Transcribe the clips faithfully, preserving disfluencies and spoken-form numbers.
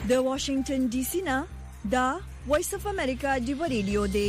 د واشنگټن ډي سي نه دا وایس اف امریکا دی ریډیو دی.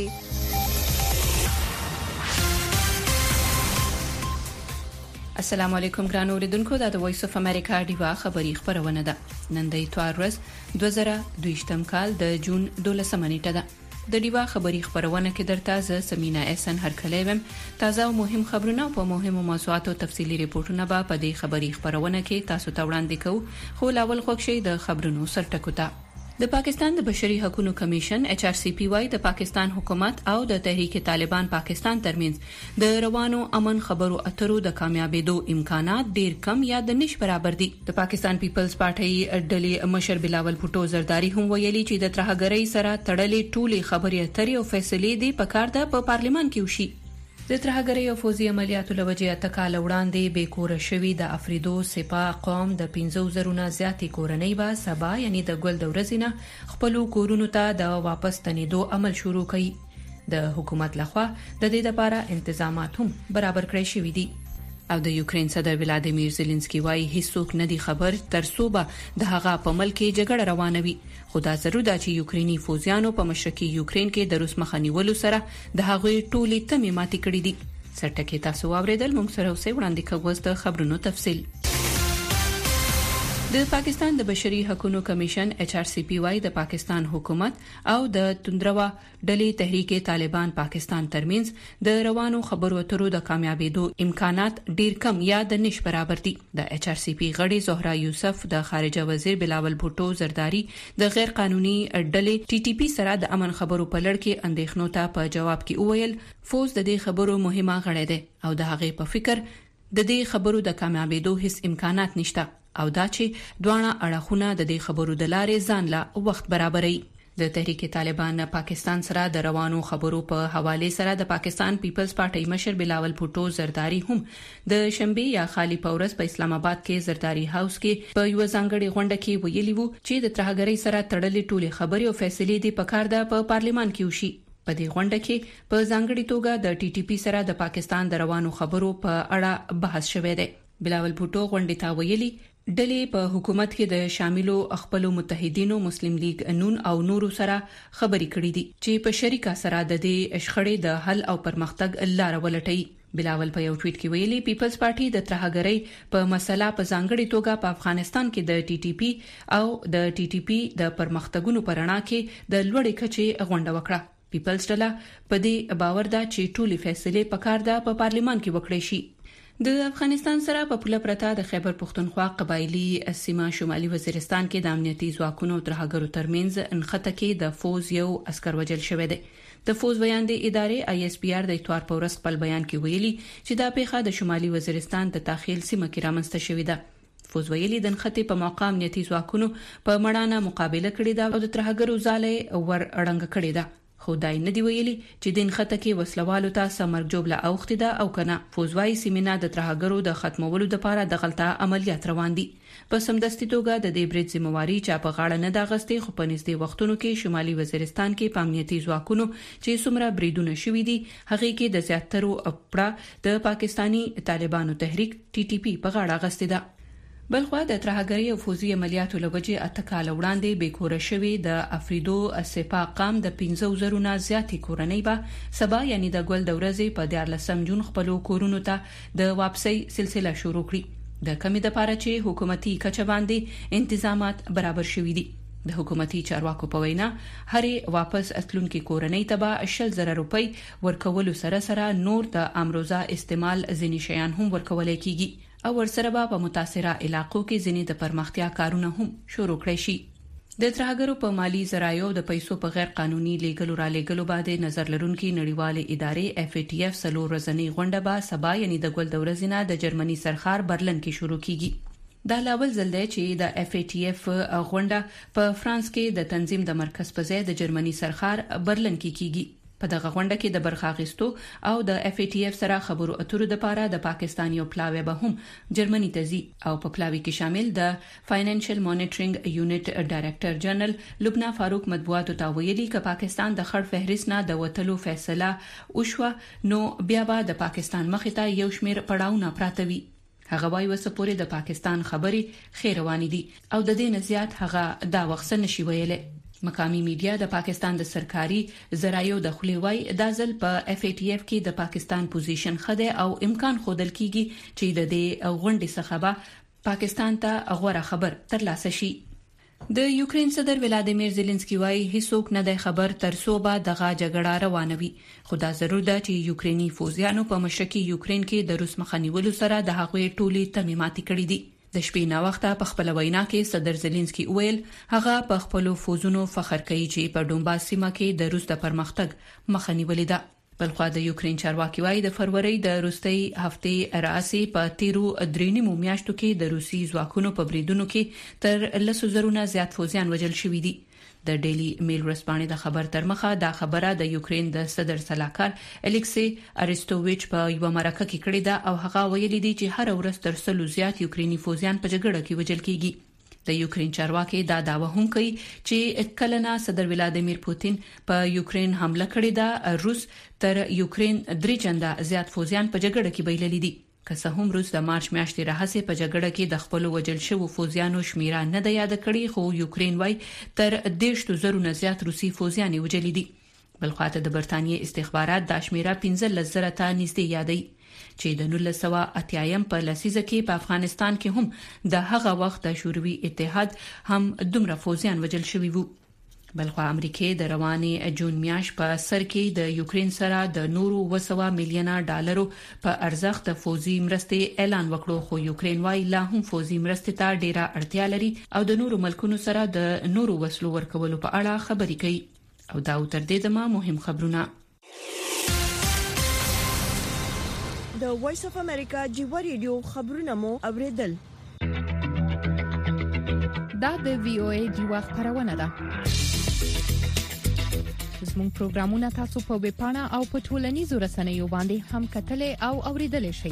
السلام علیکم ګران اوریدونکو، دا د وایس اف امریکا دی خبری خبرونه ده. نن د اتوار ورځ دوه زره دوه کال د جون دولسمه نیټه ده. د دیوا خبری خبرونه کې درته ز سمینا احسن هر کله ویم. تازه او مهم خبرونه په مهمو موضوعاتو تفصیلی ریپورتونه به په دې خبری خبرونه کې تاسو ته وړاندې کوو. خو لاول خوښ شي د خبرونو سرټکو ته. د پاکستان د بشري حقوقو کمیشن ایچ آر سی پی وايي د پاکستان حکومت او د تحریک طالبان پاکستان ترمنځ د روانو امن خبرو اترو د کامیابیدو امکانات ډیر کم یا د نش برابر دي. د پاکستان پیپلز پارټي ډلې مشر بلاول بھټو زرداری هم ویلي چې د ترهګرۍ سره تړلې ټولې خبرې اترې او فیصلې دي په کار ده په پارلیمان کې وشي. د ترهګرۍ او فوزي عملیاتو لوجه اتکال وړاندې به کور شوی د افریدو سپاه قوم د پنځو زرونه زیاتې کورنۍ به سبا یعنی د ګل د ورځې خپل کورونو ته د واپس تنیدو عمل شروع کړي. د حکومت لخوا د دې لپاره تنظیمات هم برابر کړی شوی دي. او د یوکرين صدر ولادیمیر زيلنسکي وايي هیڅوک نه دی خبر تر څو به د هغه په ملک کې جګړه روانه وي. خو دا ضرور ده چې یوکريني فوجیانو په مشرقي یوکرين کې د روس مخنیولو سره د هغه ټولې تمې ماتې کړې دي. سرټکي تاسو اوریدل، موږ سره اوسې وړاندې کوو د خبرونو تفصیل. د پاکستان د بشري حقوقو کمیشن ایچ آر سی پی وايي د پاکستان حکومت او د توندروا ډلې تحریک طالبان پاکستان ترمنځ د روانو خبرو اترو د کامیابیدو امکانات ډیر کم یا د نش برابر دي. د ایچ آر سی پی غړي زهرا یوسف د خارجه وزیر بلاول بھټو زرداری د غیر قانوني ډلې ټي ټي پی سره د امن خبرو په لړ کې اندېښنو ته په جواب کې وویل فوز د دې خبرو مهمه غړی دی او د هغې په فکر د دې خبرو د کامیابیدو هیڅ امکانات نشته او دا چې دوانه اړخونه د دې خبرو د لارې ځان لا وخت برابري. د تحریک طالبان پاکستان سره د روانو خبرو په حواله سره د پاکستان پیپلز پارټي مشر بلاول بھټو زرداری هم د شنبه یا خالی پورس په اسلام آباد کې زرداری هاوس کې په یو ځانګړي غونډه کې ویلي وو چې د ترهګرۍ سره تړلې ټولې خبرې او فیصلې د پکار ده په پارلیمان کې وشي. په دې غونډه کې په ځانګړي توګه د ټي ټي پی سره د پاکستان د روانو خبرو په اړه بحث شوه دی. بلاول بھټو غونډې ته ویلي ډلې په حکومت کې د شاملو خپل متحدینو مسلم لیگ نون او نورو سره خبرې کړې دي چې په شریکه سره د دې اشخړې د حل او پرمختګ لار ولټي. بلاول په یو ټویټ کې ویلي پیپلز پارټي د ترهګرۍ په مسله په ځانګړي توګه په افغانستان کې د ټي ټي پی او د ټي ټي پی د پرمختګونو پرانا کې د لوړې کچې غونډه وکړه. پیپلز ډله په دې باور ده چې ټولې فیصلې په کار ده په پارلیمان کې وکړي شي. د افغانستان سره په پوله پرتا د خیبر پختونخوا قبایلی سیمه شمالي وزیرستان کې د امنیتي ځواکونو ترهګرو ترمنځ انخته کې د فوز یو عسكر وجل شوی دی. د فوز بیان د ادارې آی اس پی آر د اتوار په ورځ خپل بیان کې ویلي چې دا پیښه د شمالي وزیرستان د داخل سیمه کې رامنځته شوې ده. فوز ویلي د انخته په موقع امنیتي ځواکونو په مړانه مقابله کړې ده او د ترهګرو ځاله ور اړنګ کړې ده. خو دای نه دی ویلي چې د انخته کې وسلوالو ته سمر جوړه اوخته ده او کنه. فوزوای سیمینه د ترهګرو د ختمولو لپاره د غلطه عملیات روان دي. په سمدستي توګه د دې برید ذمہواری چا په غاړه نه دا غستې خو په نږدې وختونو کې شمالي وزیرستان کې پامنیتي ځواکونو چې څومره بریدونه شوي دي هغه کې د زیاترو اپړه د پاکستانی طالبانو تحریک ټي ټي پی په غاړه غستې ده. بلخوا د ترهګرۍ او فوزي عملیاتو لوجه اتکال وړاندې به کور شوی د افریدو سپاه قام د پنځو زرونه زیاتې کورنۍ به سبا یعنی د ګل د ورځې په دیارلسم جون خپل کورونو ته د واپسۍ سلسله شروع کړي. د کمی د پاره چې حکومتي کچه باندې تنظیمات برابر شوي دي. د حکومتي چارواکو په وینا هرې واپس اتلونکو کورنۍ ته به شل زره روپۍ ورکول سره سره نور د امروزه استعمال ځینې شیان هم ورکول کیږي او ورسره به په متاثره علاقو کې ځینې د پرمختیا کارونه هم شروع کړي شي. د ترهګرو په مالی ذرایعو د پیسو په غیر قانوني لیګلو را لیګلو باندې نظر لرونکي نړیوالې ادارې اف ای ټی اف سلور ورځنی غونډه به سبا یعنی د ګل د ورځې نه د جرمني سرخار برلن کې شروع کیږي. دا لاول ځل دی چې د اف ای ټی اف غونډه په فرانس کې د تنظیم د مرکز په ځای د جرمني سرخار برلن کې کیږي. په دغه غونډه کې د برخه اخیستو او د اف ای ټی اف سره خبرو اترو د پاره د پاکستان یو پلاوی به هم جرمني ته ځي او په پلاوی کې شامل د فاینانشل مانیټرینګ یونټ ډایریکټر جنرال لبنا فاروق مطبوعاتو ته ویلي چې پاکستان د خړ فهرست نه د وټلو فیصله وشوه نو بیا به د پاکستان مخې ته یو شمیر پړاوونه پراته وي. هغه وايي وسپورې د پاکستان خبرې خیر روانې دي او د دې نه زیات هغه دا وخت نشي ویلې. مقامی میډیا د پاکستان د سرکاري ذرایعو د خولي وای د ځل په اف ای ټی اف کې د پاکستان پوزیشن خده او امکان خودل کیږي چې د دې غونډې څخه به پاکستان ته غوړه خبر ترلاسه شي. د یوکرين صدر ولادیمیر زيلنسکي وايي هیڅوک نه د خبر تر څو به دغه جګړه روانوي، خو دا ضرور ده چې یوکريني فوجیانو په مشرقي یوکرين کې د روس مخنیولو سره د هغوی ټولي تمامات کړې دي. د شپې نا وخته په خپل وینا کې صدر زيلنسکي ویل هغه په خپل فوجونو فخر کوي چې په ډومباس سیمه کې د روس د پرمختګ مخنیولې ده. بلخو د یوکرين چارواکي وايي د فروری د روسي هفته رئاسي په تیرو درېنیمو میاشتو کې د روسي ځواکونو په بریدونو کې تر لسو زرونه زیات فوجیان وژل شوي دي. د ډیلی میل ورسپانې د خبر تر مخه دا خبره د یوکرين د صدر سلاکار الیکسی اریستوویچ په یو مرکه کې کړې ده او هغه ویلي دی چې هر ورځ تر سلو زیات یوکريني فوجیان په جګړه کې وژل کیږي. د یوکرين چارواکي دا داوا هم کوي چې کلنا صدر ولادیمیر پوتین په یوکرين حمله کړې ده. روس تر یوکرين درې چنده زیات فوجیان په جګړه کې بایللي دي. که څه هم روس د مارچ میاشتې راهیسې په جګړه کې د خپل وجل شوو فوجیانو شمیره نه ده یاد کړې، خو یوکرين وايي تر دیرشو زرو نه زیات روسي فوجیان وژلي دي. بلخواته د برتانیې استخبارات د شمیره پنځه زره ته نږدې یادي چې د نولس سوه اتیا په لسیزه کې په افغانستان کې هم د هغه وخت د شوروي اتحاد هم دومره فوجیان وژل شوي وو. بلخو امریکای د رواني جون میاش په سر کې د یوکرين سره د نورو وسوه میلیونه ډالرو په ارزښت د فوجي مرستې اعلان وکړو، خو یوکرين وايي لا هم فوجي مرستې ته ډیره اړتیا لري او د نورو ملکونو سره د نورو وسلو ورکولو په اړه خبرې کوي. او دا تر دې دمه مهم خبرونه. د وایس اف امریکا جیو ریډیو خبرونه مو اوریدل. دا د وی او ای جیو خبرونه ده. زموږ پروګرامونه تاسو په ویب پاڼه او په ټولنیزو رسنیو باندې هم کتلې او اوریدلې شئ.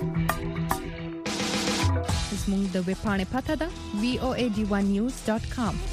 زموږ د ویب پاڼې پته ده وی او ای ډی ون نیوز ډاټ کام.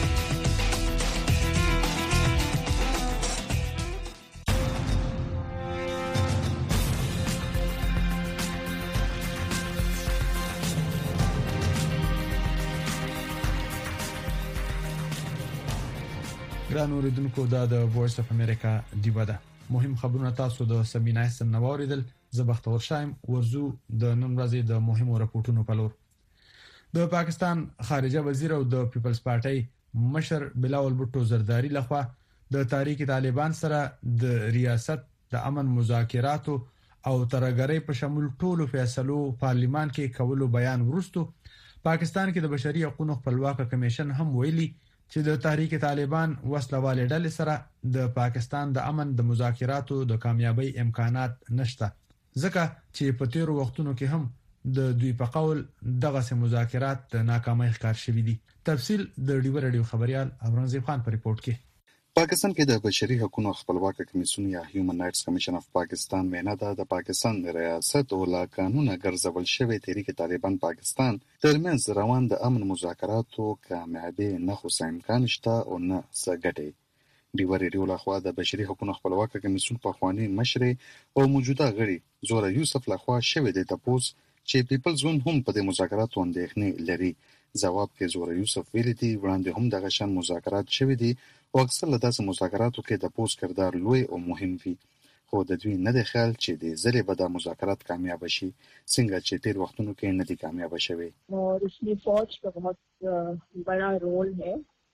ګران اوریدونکو، دا د وایس اف امریکا دیو ده. مهم خبرونه تاسو د سمینای سم نواریدل. زبختور شایم ورزو د نن ورځې د مهمو راپورټونو په لور. د پاکستان خارجه وزیر او د پیپلز پارټي مشر بلاول بوټو زرداری لخوا د تحریک طالبان سره د ریاست د امن مذاکراتو او ترګری په شمول ټولو فیصلو پارلیمان کې کولو بیان ورستو پاکستان کې د بشري حقوقو خپلواک کمیشن هم ویلي چې د تحریک طالبان وسلواله ډلې سره د پاکستان د امن د مذاکراتو د کامیابی امکانات نشته، ځکه چې په تیرو وختونو کې هم د دوی په قول دغه سه مذاکرات د ناکامۍ ښکار شوي دي. تفصیل د ډیو رادیو خبريال اورنګزیب خان په ریپورت کې. پاکستان کې د بشري حقوقو خپلواک کمیسیون یا هیومن رائټس کمیشن اف پاکستان وینا ده د پاکستان ریاست او لا قانون ګرځول شوی تحریک طالبان پاکستان ترمنځ روان د امن مذاکراتو کامیابی نه خو امکان شته او نه سګټي. ډیو ریډیو لخوا د بشري حقوقو خپلواک کمیسیون په خواني مشر او موجوده غړي زوره یوسف لخوا شوی د تپوس چې پیپلز ون هم په د مذاکراتو اندېښنې لري. جواب کې زوره یوسف ویلي دی وړاندې هم دغه شان مذاکرات شوي دي او اکثر له داسې مذاکراتو کې د پوز کردار لوی او مهم وي، خو د دوی نه دی خیال چې د زری به د مذاکرات کامیاب شي څنګه چې تیر وختونو کې نه دي کامیاب شوي. और इसमें फौज का बहुत बड़ा रोल है,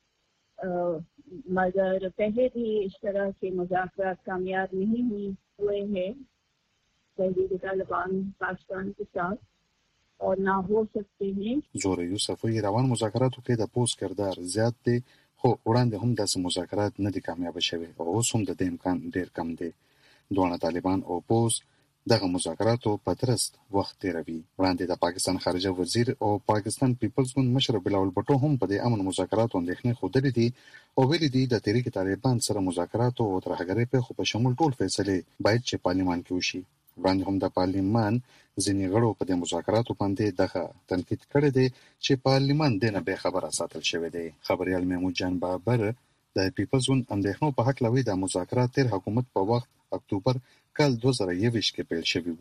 मगर पहले भी इस तरह के मुज़ाकरात कामयाब नहीं हुए हैं तहरीक तालिबान पाकिस्तान के साथ और ना हो सकते हैं. زوره یوسف وی روان مذاکراتو کې د پوز کردار زیات دی، خو وړاندې هم داسې مذاکرات نه دي کامیاب شوي او اوس هم د دې امکان ډیر کم دی. دوه طالبان او پوز دغه مذاکراتو په ترست وخت تیروي. وړاندې د پاکستان خارجه وزیر او پاکستان پیپلز ګوند مشر بلاول بټو هم په دې امن مذاکراتو اندېښنې خوده دي او ویلي دي د تحریک طالبان سره مذاکرات او ترهګرۍ په خو په شمول ټول فیصله باید چې پارلیمان کې وشي. وړاندې هم د پارلیمان ځینې غړو په دې مذاکراتو باندې دغه تنقید کړی دی چې پارلیمان دنه به خبره ساتل شوی دی. خبريال محمود جان بابر د پیپلز ګوند اندېښنو په حق لوي د مذاکرات تر حکومت په وخت اکتوبر کال دوه زره یوویشت کې پیل شوی وو،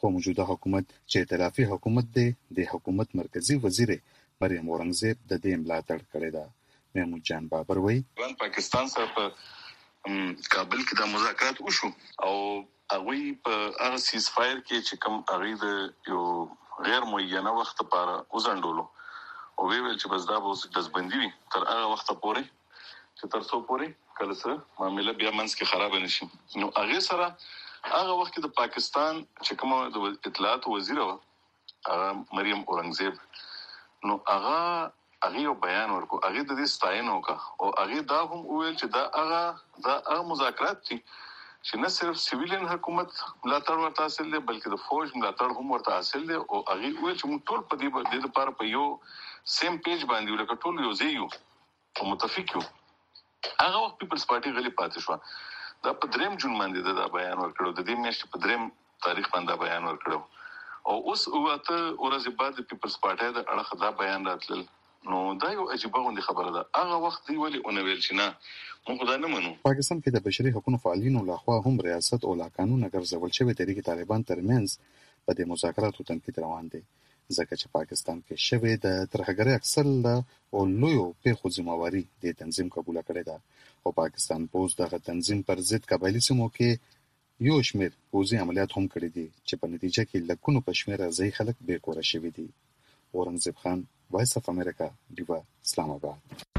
په موجوده حکومت چې ائتلافي حکومت دی د حکومت مرکزی وزیر مریم اورنګزیب د دې ملاتړ کړی دی. محمود جان بابر وایي پاکستان سره په کابل کې د مذاکرات وشو او هغه په هغه سیز فایر کې چې کوم هغه د یو غیر معینه وخت لپاره وزندولو او ویل چې بس دا به دزبندي وي تر هغه وخت پورې چې تر څو پورې کله سره معاملې بیا منځ کې خراب نشي. نو هغه سره هغه وخت د پاکستان چې کوم د اطلاعات وزیر و مریم اورنګزیب نو هغه هغه یو بیان ورکو هغه د دې ستاینه وکړه او هغه دا هم ویل چې دا هغه دا هغه مذاکرات دي چې نه صرف سیویلین حکومت ملاتړ ورته حاصل دي بلکې د فوج ملاتړ هم ورته حاصل دي او هغه ویل چې موږ ټول په دې باندې لپاره په یو سیم پیج باندې ولکه ټول یو ځای یو او متفق یو. هغه وخت پیپلز پارټي غلي پاتې شو دا په دریم جون باندې دا بیان ورکړو د دې میاشتې په دریم تاریخ باندې بیان ورکړو او اوس وته ورځ بعد پیپلز پارټي د اړه دا بیان راتلل. نو دا یو عجیبه غونډه خبره ده. هغه وخت دی ولې اون ویل چې نه موږ دا نه منو. پاکستان کې د بشري حقوقو فعالینو لخوا هم ریاست او لا قانون ګرځول شوی تحریک طالبان ترمنځ په دې مذاکراتو تنقید روان دي ځکه چې پاکستان کې شوی د ترهګرۍ اکثر له او لویو پیښو ذمہواری د تنظیم قبول کړی ده او پاکستان پوز دغه تنظیم پر ضد قبایلی سیمو کې یو شمېر پوځي عملیات هم کړی دي چې په نتیجه کې لکونو په شمېر ځای خلک بې کوره شوي دي. اورنګزیب خان وایس اف امریکا ډیوا اسلام آباد.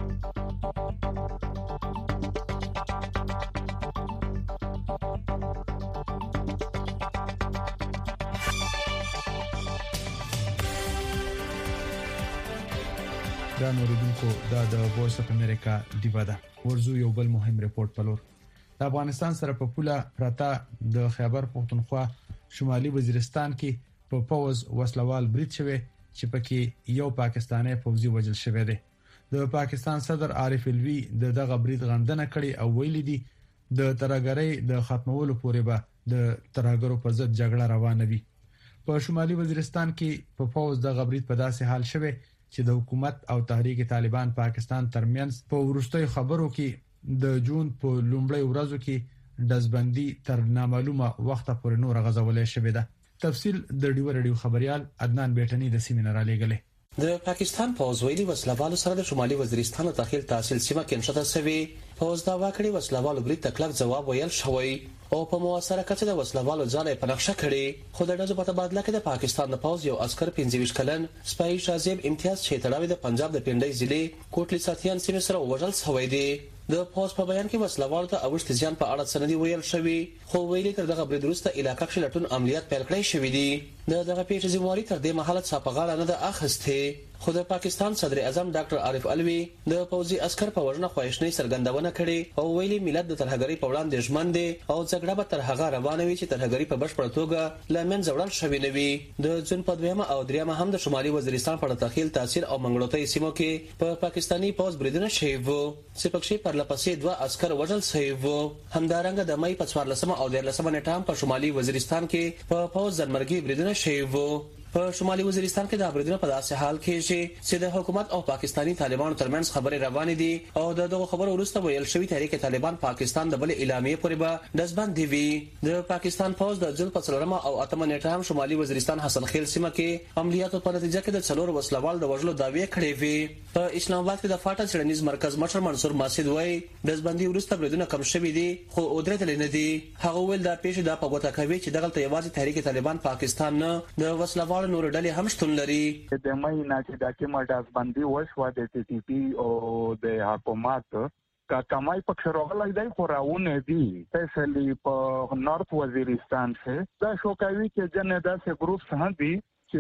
دا نوریدونکو دا د وایس اف امریکا ډیوا ده. ورزو یو بل مهم ریپورت پلور د افغانستان سره په پوله پراته د خیبر پختونخوا شمالي وزیرستان کې په پوز وسلوال برید شوی چې پکې یو پاکستانی فوجي وژل شوی دی. د پاکستان صدر عارف الوی د دغه برید غندنه کړې او ویلي دي د ترهګرۍ د ختمولو پورې به د ترهګرو پر ضد جګړه روانه وي. په شمالي وزیرستان کې په فوج دغه برید په داسې حال شوی چې د حکومت او تحریک طالبان پاکستان ترمنځ په وروستیو خبرو کې د جون په لومړۍ ورځو کې دزبندي تر نامعلومه وخت پورې نور غځولې شوې ده. تفصیل د ډیو رادیو خبريال عدنان بیٹنی د سیمینار لګلې. د پاکستان پوز ویلي وسلوالو سره د شمالي وزیرستان داخل تحصیل سیمه کې نشته سوي پوز دا واکړي وسلوالو برید تکلک جواب ویل شوی او په موثره کچه د وسلوالو ځای په نقشه کړي خو د ډزو په تبادله کې د پاکستان د پوز یو عسكر پنځه ویشت کلن سپای شازیب امتیاز چې تړاوي د پنجاب د پنډۍ ضلع کوټلی ساتیان سیمه سره وژل شوی دی. د پوز په بیان کې وسلوالو ته اوښت ځان په اړه سندې ویل شوی خو ویلي تر دغه برید وروسته علاقې کې لټون عملیات پیل کړی شوی دی. د دغه پیښې ذمہواری تر دې مهاله صاحبغاړه نه ده اخیسته خو د پاکستان صدر اعظم ډاکټر عارف الوی د پوزي عسكر په وژنه خوښنۍ سرګندونه کړې او ویلي ملت د ترهګری په وړاندې ژمن دي او جګړه به تر هغه روانه وي چې ترهګری په بشپړ توګه لمن زوړل شوی نه وي. د جون په دویمه او دریمه هم د شمالي وزیرستان په داخل تحصیل او منګړوتۍ سیمو کې په پا پاکستانی پوز بریدونه شوي وو چې پکې پر لپسې دوه عسكر وژل شوي وو. همدارنګه د مې په څوارلسمه او دیارلسمه نیټه په شمالي وزیرستان کې په پوز ځنمرګي بریدونه شوي وو. په شمالي وزیرستان کې د بریدونو په داسې حال کې چې د حکومت او پاکستانی طالبانو ترمنځ خبرې روانې دي او د دغه خبرو وروسته ویل شوی تحریک طالبان پاکستان د بل اعلامیه پورې به دزبند دی وی. د پاکستان فوج د جل په څلورمه او اتمه نیټه هم شمالي وزیرستان حسن خیل سیمه کې عملیاتو په نتیجه کې د څلور وسلوال د وژلو دعوی کړې وي. په اسلام آباد کې د فاټا څېړنیز مرکز مشر منصور ماسد وایي دزبندي وروسته بریدونه کم شوي دي خو ودرېدل نه دي. هغه ویل دا پیښه د پغوته کوي چې دغه یوازې تحریک طالبان پاکستان نه د وسلوال نور ډلې هم لري. د مې نه چې د کومه داسبندي وشوه د ټي ټي پی او د حکومت کا کمای پکښ راغلی دی خو راونه دي سپیشلی په نارث وزیرستان کې دا شو کوي چې جن داسې ګروپس هم دي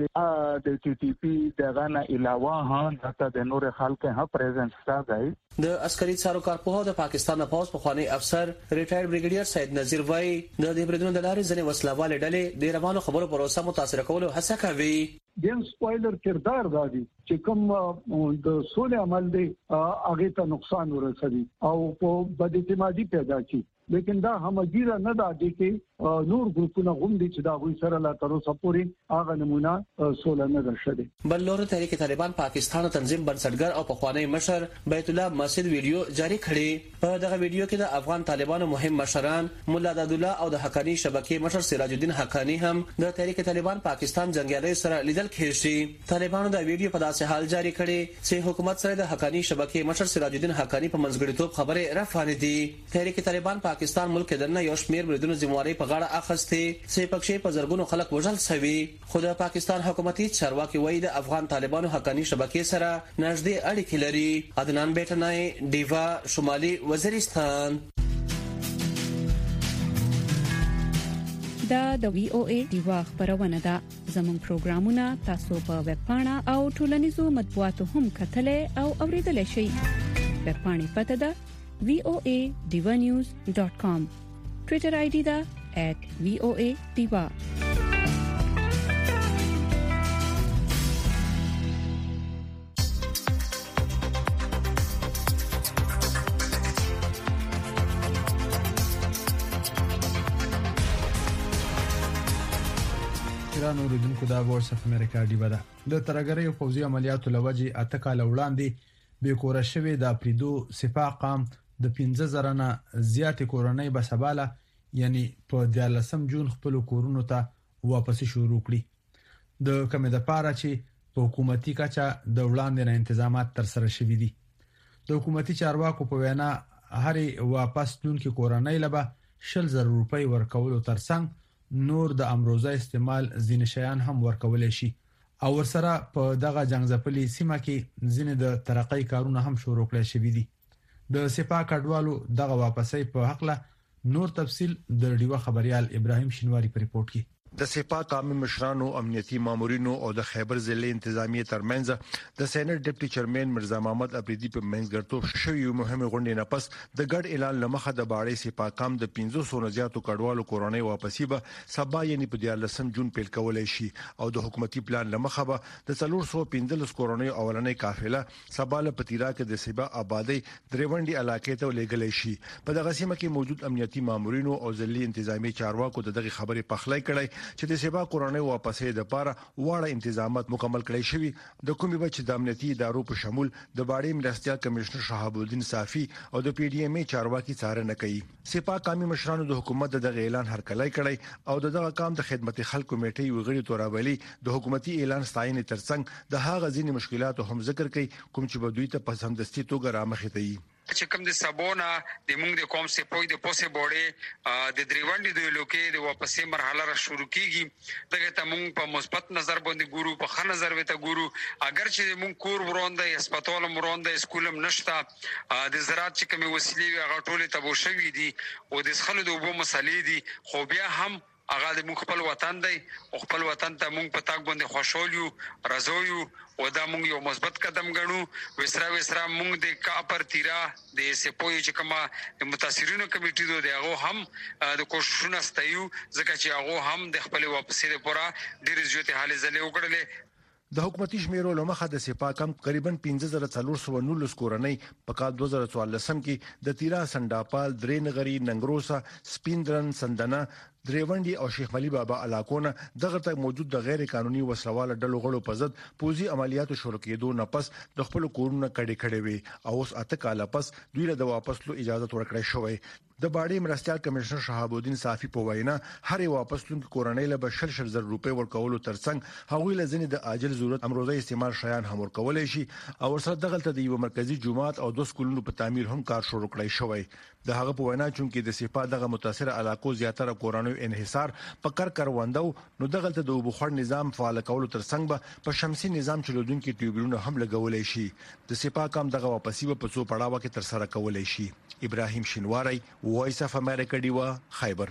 چې د ټي ټي پی دغه نه علاوه هم د نور خلک هم پریزنس راځي. د عسکري څارو کارپوه د پاکستان پوز پخوانی افسر ریټایر بریګیډیر سید نذیر وای د دې بریدونو د لارې ځنې وسلوال ډلې د روانو خبرو پروسه متاثر کولو هڅه کوي. دیم سپویلر کردار دادی چې کوم د سولې عمل دی هغه ته نقصان ورسوي او په بد اعتمادي پیدا کی لیکن دا همګیره نه ده چې نور ګروپونه هم دي چې دا غوي سره لا تر اوسه پورې هغه نمونه سوله نه درشده. بل لور تحریک طالبان پاکستان تنظیم بنسټګر او پخوانی مشر بیت الله مسجد ویډیو جاری کړي. په دغه ویډیو کې د افغان طالبانو مهم مشران مولا عبد الله او د حقانی شبکې مشر سراج الدین حقانی هم د تحریک طالبان پاکستان جنگیالي سره لیدل کېږي. طالبانو د ویډیو په داسې حال جاری کړي چې حکومت سره د حقانی شبکې مشر سراج الدین حقانی په منځګړیتوب خبره رافانه دي. تحریک طالبان پاکستان ملک دنه یو شمیر بریدونو ذمہواری په غاړه اخستې چې پکې په زرګونو خلک وژل شوي. خو د پاکستان حکومتي چارواکي وایي د افغان طالبانو حقانی شبکې سره نږدې اړیکې لري. عدنان بیٹنای دیوا شمالي وزیرستان. دا د وی او ای دیوا خبرونه ده. زموږ پروګرامونه تاسو په ویب پاڼه او ټولنیزو مطبوعاتو هم کتلې او اوریدلای شئ. ویب پاڼې پته ده وی او ای دیوا نیوز ډاٹ کام. ټوئیټر آی ډي ده ایٹ وی او ای دیوا. ګران اوریدونکو دا وایس اف امریکا دی بده د ترګری او فوزي عملیاتو لوجي اته کال وړاندې به کور شوی د پریدو صفاق قام د پنځه زره نه زیات کورنۍ بسباله یعنی په دیارلسم جون خپل کورونو ته واپس شروع کړي. د کومه د پاره چې په حکومتي کچا د وړاندې نه تنظیمات تر سره شوي دي. د حکومتي چارواکو په وینا هرې واپس دونکو کورنۍ لبا شل زره روپۍ ورکول ترڅنګ نور د امروزه استعمال زین شیان هم ورکول شي او ورسره په دغه جنگزپلي سیمه کې زین د ترقۍ کارونه هم شروع کړل شوي دي. د سپا کډوالو دغه واپسې په حق له نور تفصيل د ډیوه خبريال ابراهيم شینواری په ریپورت کې. د سپا قومي مشرانو امنیتي مامورینو او د خیبر ضلع انتظامیه ترمنځ د سېنات ډیپټي چیرمن مرزا محمد افریدي په منځګړتوب شوی مهمه غونډه نه پس د ګډ اعلان لمخه د باړې سپا قام د پنځه سوه زیاتو کډوالو کورونی واپسی به سبا یعنی په دیارلسم جون پیل کولای شي او د حکومتي پلان لمخه به د څلور سوه پنځلس کورونی اولنې قافله سبا له پتیرا کې د سبا آبادی دریونډي علاقې ته لېږل شي. په دغه سیمه کې موجود امنیتي مامورینو او ضلعي انتظامی چارواکو د دغه خبرې پخلای کړي چې د سبا کورونی واپسې د پاره واړه تنظیمات مکمل کړي شوی. د کومې بچ د امنیتي ادارو په شمول د باړې مرستيال کمشنر شهاب الدین صافي او د پی ډی ایم ای چارواکي څارنه کوي. سپا قومي مشرانو د حکومت دغه اعلان هرکلای کړي او دغه کام د خدمت خلکو کمیټې وغړي تورابلی د حکومتي اعلان ستاینې ترڅنګ د هغه ځینې مشکلات هم ذکر کوي کوم چې په دوی ته پسندستي توګه رامخې دي. چې کوم د سبونه د موږ د قوم سه پوي د پوسه بوړې د دریوانډي د لوکې د واپسې مرحله را شروع کیږي. دغه ته موږ په مثبت نظر باندې ګورو په ښه نظر وته ګورو. اگر چې موږ کور ورونده هسپتال ورونده سکولم نشته د زراعت چې کومه وسیلې هغه ټوله تبو شوې دي او د خلکو د وبو مسلې دي خو بیا هم هغه د موږ خپل وطن دی او خپل وطن ته موږ په تاک باندې خوشحال یو راځو او دا موږ یو مثبت قدم ګڼو. وسرا وسرا موږ د کاپر تیرا د سپوی چې کومه د متاثرینو کمیټې دوه دغه هم د کوششونه ستایو ځکه چې هغه هم د خپل واپسې لپاره ډېر زیاتې حالې زلې وکړلې. د حکومتي شمیرو لمخه د سپا کم تقریبا پنځه زره څلور سوه نولس کورنۍ په کال دوه زره څوارلس کې د تیرا سنداپال درېنغري ننګروسا سپیندرن سندنه دریوانډي او شیخ علي بابا علاقونه دغه ته موجود د غیر قانوني وسلواله ډلو غړو په ضد پوزي عملیاتو شروع کېدو نه پس د خپل کورونه کډې کړې وي او اوس اته کال پس دوی له واپس لو اجازه ورکړې شوې. د باړې مرستيال کمشنر شهاب الدین صافي په وینا هر واپس لونکو کورنۍ له بشل شل زر روپۍ ورکولو ترڅنګ هغوی له ځنې د عاجل ضرورت امروزه استعمال شیان هم ورکولای شي او ورسره دغه ته د یو مرکزی جماعت او د سکولونو په تعمیر هم کار شروع کړی شوی. د هغه په وینا چې د سپا دغه متاثر علاقو زیاتره کورنۍ انحصار په کار کاروندو نو دغه ته د وبخور نظام فعال کولو ترڅنګ به په شمسي نظام چلودونکو ټیوبلونو هم لګولای شي. د سپا کام دغه واپسی په څو پړاوه کې تر سره کولای شي. ابراهيم شینواری وایس اف امریکا دیوا خیبر.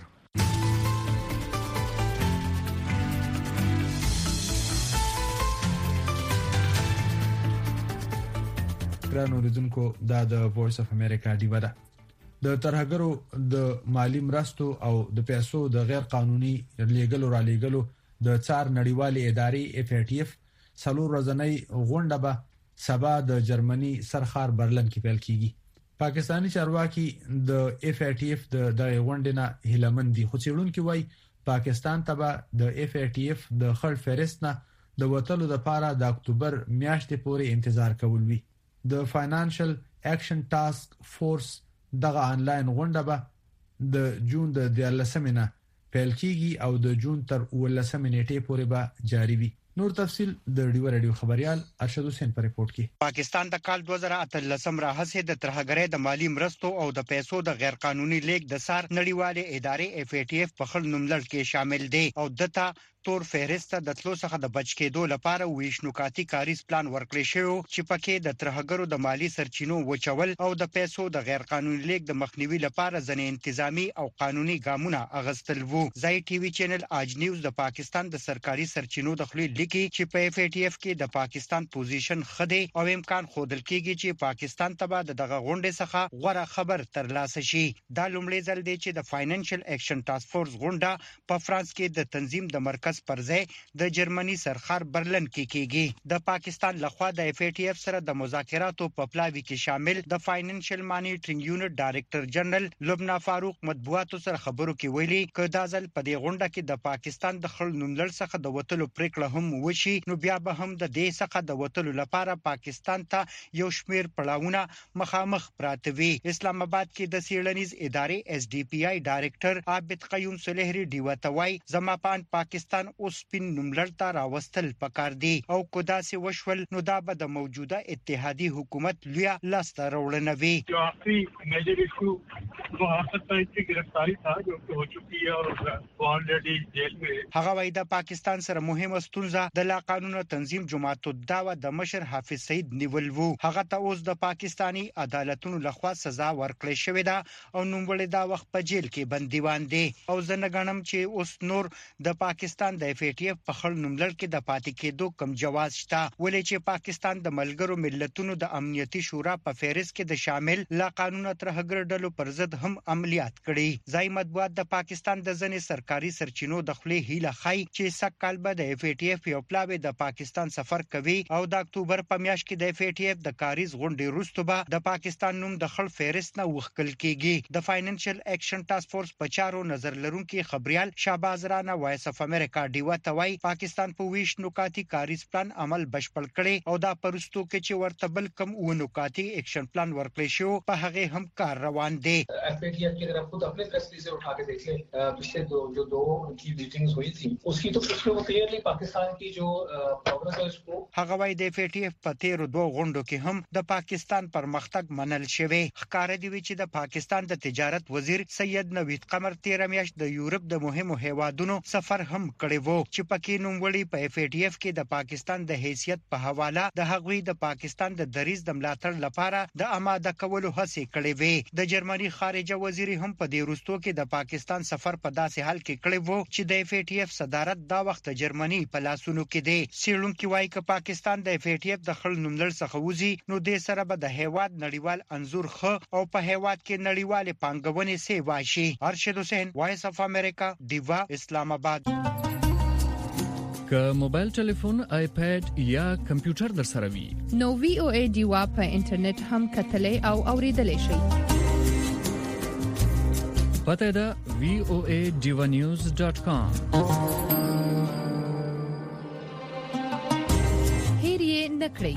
ګران اوریدونکو دا د وایس اف امریکا دیوا ده. د ترهګرو د مالی مرستو او د پیسو د غیر قانوني لیګلو را لیګلو د څار نړیوالې ادارې اف ای ټی اف څلور ورځې غونډه به سبا د جرمني سرخار برلن کې پیل کیږي. پاکستانی چارواکي د اف ای ټی اف د د غونډې نه هیلمن دي، خو څېړونکو وايي پاکستان ته به د اف ای ټی اف د خړ فهرست نه د وټلو لپاره د اکتوبر میاشتې پورې انتظار کول وی. د فاینانشل اکشن ټاسک فورس دغه انلاین غونډه به د جون د دیارلسمې نه پیل کیږي او د جون تر ولسمې نیټې پورې به جاری وي. نور تفصيل د ډیو رادیو خبريال ارشد حسین پر ریپورت کې. پاکستان د کال دوه زره اتلسم راهسه د ترهګرۍ د مالی مرستو او د پیسو د غیر قانوني لیک د سار نړیواله ادارې اف ای ټی اف په خل نوملړ کې شامل دي او دته تور فهرست د تلو څخه د بچ کېدو لپاره ویشنوکاتی کاریز پلان ورکړی شو چې پکې د ترهګرو د مالی سرچینو وچول او د پیسو د غیر قانوني لیک د مخنیوي لپاره ځنې انتظامی او قانوني ګامونه اغستل وو. زای ټي وي چینل اج نیوز د پاکستان د سرکاري سرچینو د خلی لیکي چې په اف ای ټی اف کې د پاکستان پوزیشن خدي او امکان خودل کېږي چې پاکستان ته به دغه غونډې څخه غوړه خبر ترلاسه شي. دا لومړی ځل دی چې د فاینانشل اکشن ټاسک فورس غونډه په فرانس کې د تنظیم د مرکز پر ځای د جرمني سرخر برلن کې کېږي. د پاکستان لخوا د اف ای ټی اف سره د مذاکراتو په پلاوي کې شامل د فاینانشل مانیټرینګ یونټ ډایریکټر جنرال لبنا فاروق مطبوعاتو سره خبرو کې ویلي ک دا ځل په دې غونډه کې د پاکستان د خل نوملړ څخه د وټلو پریکړه هم وشي، نو بیا به هم د دې څخه د وټلو لپاره پاکستان ته یو شمیر پړاوونه مخامخ پراته وي. اسلام آباد کې د سیړنیز ادارې اس ډي پی آی ډایریکټر عابد قیوم سلیحری دیوتوای زما پان پاکستان اوس سپین نوملړ ته راوستل پکار دی او کدا سي وشول نو دا به د موجوده اتحادي حکومت لویا لاسته راوړنه وي. جو آخری میجر ایشو وہ حاصل کی گرفتاری تھا جو ہو چکی ہے اور آلریڈی جیل میں. هغه وای د پاکستان سره مهمه ستونزه د لا قانون تنظیم جماعت الدعوه د مشر حافظ سعید نیول وو. هغه ته اوس د پاکستانی عدالتونو لخوا سزا ورکړې شوې ده او نوموړی دا وخت په جیل کې بندیوان دی او زنه غنم چې اوس نور د پاکستان د اف ای ټی اف په خل نوملړ کې د پاتې کېدو کم جواز شته، ولې چې پاکستان د ملګرو ملتونو د امنیتي شورا په فهرست کې د شامل لا قانون ترهګر ډلو پر ضد هم عملیات کړي. ځای مطبوعات د پاکستان د ځنې سرکاري سرچینو د خلی هیله خای چې سک کال به د اف ای ټی اف یو پلاوی د پاکستان سفر کوي او د اکتوبر په میاشت کې د اف ای ټی اف د کاریز غونډې وروسته به د پاکستان نوم د خل فهرست نه وښکل کېږي. د فاینانشل اکشن ټاسک فورس په چارو نظر لرونکي خبريال شهباز رانا وایس اف امریکا دیوا توای پاکستان په ویش نوکاتی کاریز پلان عمل بشپړ کړي او دا پرستو کې چې ورته بل کم و نوکاتی ایکشن پلان ورکړی شو په هغه هم کار روان دی. اف ای ٹی ایف کی اگر آپ خود اپنے فیصلے سے اٹھا کے دیکھ لیں پچھلے دو جو دو کی میٹنگز ہوئی تھی اس کی تو پچھلے وہ کلیئرلی پاکستان کی جو پروگرس ہے اس کو هغه وای د اف ای ټی اف په تیر دوه غونډو کې هم د پاکستان پرمختګ منل شوی. ښکار دی چې د پاکستان د تجارت وزیر سید نوید قمر تیر میاشت د یورپ د مهمو هیوادونو سفر هم کړی وو چې پکې نوموړي په اف ای ټی اف کې د پاکستان د حیثیت په حواله د هغوی د پاکستان د دریز د ملاتړ لپاره د آماده کولو هڅه کړې وې. د جرمني خارجه وزیر هم په دې وروستو کې د پاکستان سفر په داسې حال کې کړی وو چې د اف ای ټی اف صدارت دا وخت جرمني په لاسونو کې دی. سیړونکو وايي چې پاکستان د اف ای ټی اف د خل نوملړ څخه وځي نو د سره به د هیواد نړیوال انزور خو او په هیواد کې نړیوال پانګونې سی واشي. ارشد حسین وایس اف امریکا دیوا اسلام آباد. که موبایل ټلیفون، آیپاد یا کمپیوټر در سره وي نو وی او ای دیوا په انټرنیټ هم کتلې او اوریدلې شي. پته ده وی او ای دیوا نیوز ډاٹ کام. هیر یې نکړئ.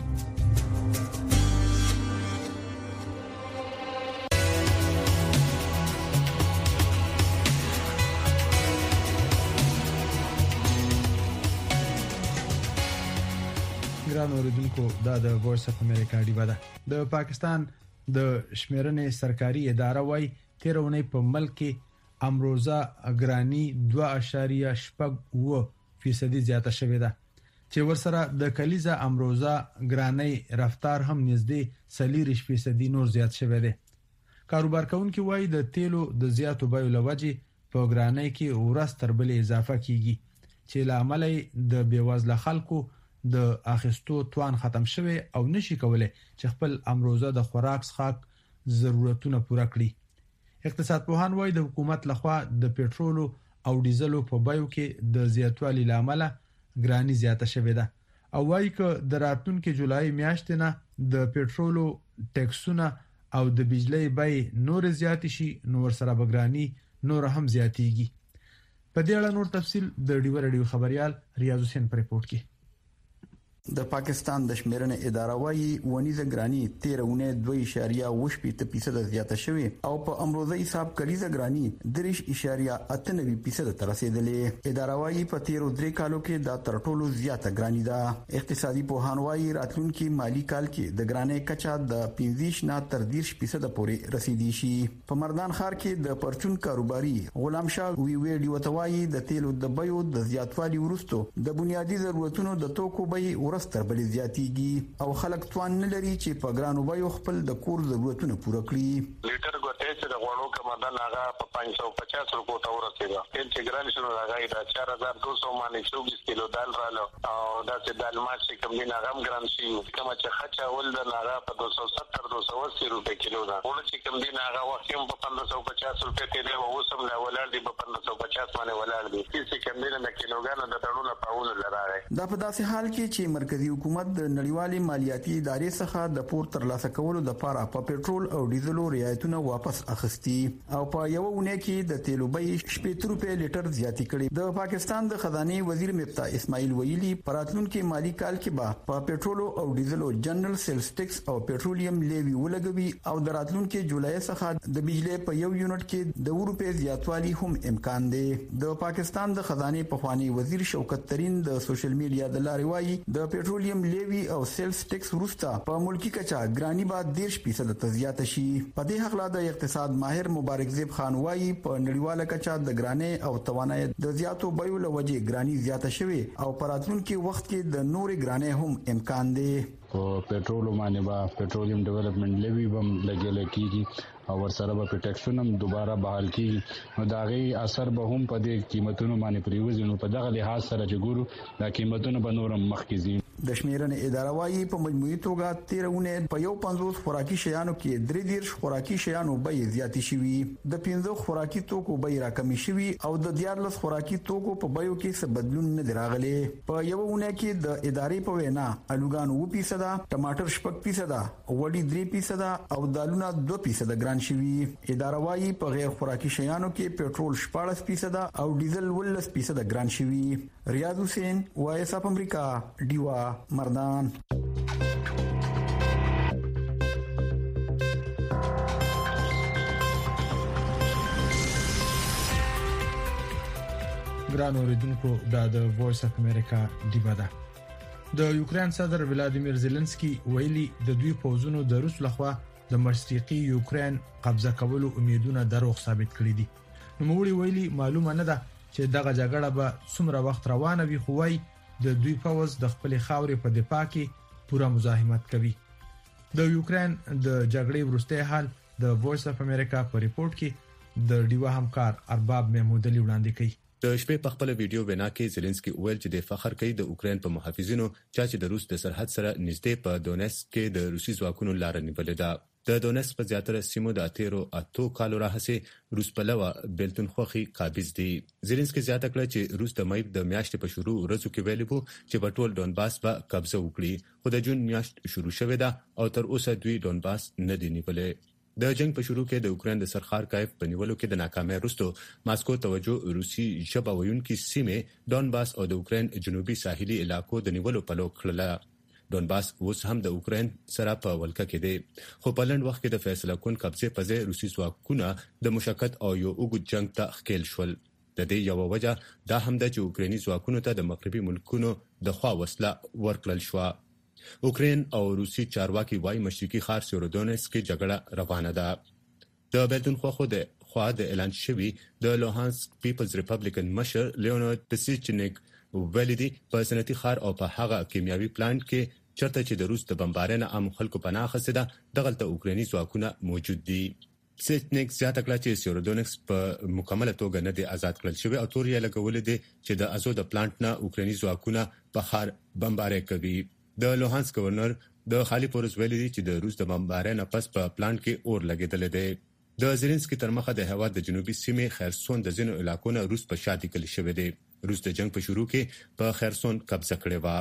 ګران اوریدونکو دا د وایس اف امریکا دی ودا. د پاکستان د شمیرنې سرکاري اداره وای تیرونه په ملک کې امروزه اګرانی دوه اعشاریه شپږ اوه فیصد زیاته شوې ده چې ورسره د کلیزه امروزه ګرانی رفتار هم نږدې څلور فیصد نور زیات شوې ده. کاروبار کوونکي وای د تیلو د زیاتو بیو لوجې په ګرانی کې ورځ تر بلې اضافه کیږي چې لامل د بیوازله خلکو د اخیستو توان ختم شوی او نشي کولای چې خپل امروزه د خوراک څخه ضرورتونه پوره کړي. اقتصاد پوهان وایي د حکومت لخوا د پېټرول او ډیزلو په بیو کې د زیاتوالي لامل ګرانی زیاته شوې ده او وایي چې د راتلونکي جولای میاشتې نه د پېټرول ټیکسونه او د بجلی بیې نور زیات شي نو ورسره بګرانی نور هم زیاتیږي. په دې اړه نور تفصیل د ډیو رادیو خبريال ریاض حسین پر رپورت کې. د پاکستان د شمیرنې اداره وايي ونیزه ګرانی تیرونه دوه اشاریه وشپېته فیصد زیاته شوه او په امروزي حساب کلیزه ګرانی درش اشاریه اته نوي فیصد تر رسیدلې. اداره وايي په تیرو درې کالو کې دا تر ټولو زیاته ګرانی ده. اقتصادي پوهان وايي راتلونکي مالی کال کې د ګرانی کچا د پنځه نه تر دېرش فیصد پورې رسیدي شي. په مردان ښار کې د پرچون کاروباري غلام شاه وی ویډیو وتوایي د تیلو د بیو د زیاتوالي ورستو د بنیادی ضرورتونو د توکو بیې ستر بلې زیاتیږي او خلک توان نه لري چې په ګرانو بیو خپل د کور ضرورتونه پوره کړي. لیټر ګوتې چې د غوړو کمدان هغه په پنځه سوه پچاس روپو ته ورسېده. تیل چې ګران شنو هغه د چار هزار دوه سوه باندې چوبیس کیلو دال رالو او دا چې دال ماش چې کوم دین هغه هم ګران شي. کوم چې خچا ول د هغه په دوه سوه ستر دوه سوه اسی روپے کیلو ده. ول چې کوم دین هغه وخت هم په پنځه سوه پچاس روپے تیل او اوسم لا ولر دی په پنځه سوه پچاس باندې ولر دی. چې کوم دین د کیلوګانو د ډړونو پاونه لراغی. دا په داسې حال کې چې مرکزی حکومت د نړیوالې مالیاتي ادارې څخه د پور ترلاسه کولو لپاره په پېټرول او ډیزلو رعایتونه واپس اخیستي او په یو ونه کې د تیلو بیې شپږ روپے لیټر زیاتې کړې. د پاکستان د خزانه وزیر مفتاح اسماعیل ویلي پراتلونکو مالی کال کې به په پېټرول او ډیزلو جنرال سیلز ټیکس او پېټرولیم لیوی ولګوي او د راتلونکو جولای څخه د بجلی په یو یونټ کې د یو روپے زیاتوالی هم امکان دی. د پاکستان د خزانه پخوانی وزیر شوکت ترين د سوشل میډیا د لارې وایي د پېټرولیم لیوی او سیلز ټیکس ورسته په ملکی کچا ګرانی بعد ډیر فیصد ته زیات شي. په دې حق لا د اقتصاد ماهر مبارک زیب خان وایي په نړیواله کچا د ګرانی او توانای د زیاتو بیو له وجې ګرانی زیاته شوه او په راتلونکي وخت کې د نورې ګرانی هم امکان دی. او پېټرول باندې با پېټرولیم ډیولپمنٹ لیوی بم لګیل کیږي او ورسره به پټیکشن هم دوباره بحال کیږي. نو دا غي اثر به هم په دې قیمتونو باندې پریوزي. نو په دغه لحاظ سره چې ګورو دا قیمتونه به نورم مخکې ځي. د شمیرنې اداره وايي په مجموعي توګه تیرونه په یو پنځوس خوراکي شیانو کې درې دیرش خوراکي شیانو بیې زیاتې شوي. د پنځه خوراکي توکو بیې راکمې شوي او د دیارلس خوراکي توکو په بیو کې څه بدلون نه دی راغلی. په یو ونه کې د ادارې په وینا الوګان اوه فیصد، ټماټر شپږ فیصد، وړي درې فیصد او دالونه دوه فیصد ګران شوي. اداره وايي په غیر خوراکي شیانو کې پېټرول شپږ فیصد او ډیزل ولس فیصد ګران شوي. ریاض حسین وایس اپ امریکا ډیوا مردان. ګران اوریدونکو دا د وایس اف امریکا ډیوا ده. د یوکرين صدر ولادیمیر زيلنسکي ویلي د دوی پوزونو د روس لخوا د مشرقي یوکرين قبضه کولو امیدونه دروغ ثابت کړي دي. نو موږ ویلي معلومه نه ده چې دغه جګړه به څومره وخت روانه وي، خو وايي د دوی پوز د خپل خاورې په دفاع کې پوره مزاحمت کوي. د یوکرين د جګړې وروسته حال د وایس اف امریکا په ریپورت کې د ډیوا همکار ارباب محمود علي وړاندې کوي. د شپې په خپل ویډیو بنا کې زيلنسکي ویل چې د فخر کوي د اوکرين په محافظینو چې د روس د سرحد سره نږدې په دونیسک کې د روسي ځواکونو لار نیولې ده. د دونیسک په زیاتره سیمو د اتیرو اتو کالو راهسه روس په لوا بیلتون خوخي قابض دي. زيلنسکي زیاته کړ چې روس د مې د میاشتې په شروع ورځو کې ویلي وو چې په ټول ډونباس په قبضه وکړي، خو د جون میاشت شروع شوه ده او تر اوسه دوی ډونباس نه دی نیولې. د جنگ په شروع کې د اوکرين د سرخارکایف په نیولو کې د ناکامۍ وروسته ماسکو توجه روسي ژبه ویونکي سیمې ډونباس او د اوکرين جنوبي ساحلي علاقو د نیولو په لور کړله. ډونباس اوس هم د اوکرين سره په ولکه کې دی، خو په لنډ وخت کې د فیصله کون قبضه په ځای روسي ځواکونه د مشکت او یو اوږد جنگ ته ښکیل شول. د دې یو وجه دا هم ده چې اوکريني ځواکونو ته د مغربي ملکونو د خوا وسله ورکړل شو. اوکرين او روسي چارواکي وايي مشرقي ښار سیورودونیسک کې جګړه روانه ده. د بیلتون خو د خوا د اعلان شوی د لوهانسک پیپلز ریپبلیکن مشر لیونید پسیچنیک ویلي په صنعتي ښار او په هغه کیمیاوي پلانټ کې چرته چې د روس د بمبارۍ عام خلکو پناه اخیسته دغلته اوکريني ځواکونه موجود دي. سیټنیک زیاته کړه چې سیورودونیسک په مکمله توګه نه دی آزاد کړل شوی او تور یې لګول دي چې د ازو د پلانټ نه اوکريني ځواکونه په ښار بمبارۍ کوي. د لوهانسک گورنر د خالي پورس ویلي دي چې د روس د بمبارۍ نه پس په پلانټ کې اور لګیدل دي. د زيلنسکي تر مخه د هوا د جنوبي سیمې خرسون د ځینو علاقو نه روس په شا دي کلی شوی دی. روس د جنگ په شروع کې په خرسون قبضه کړې و.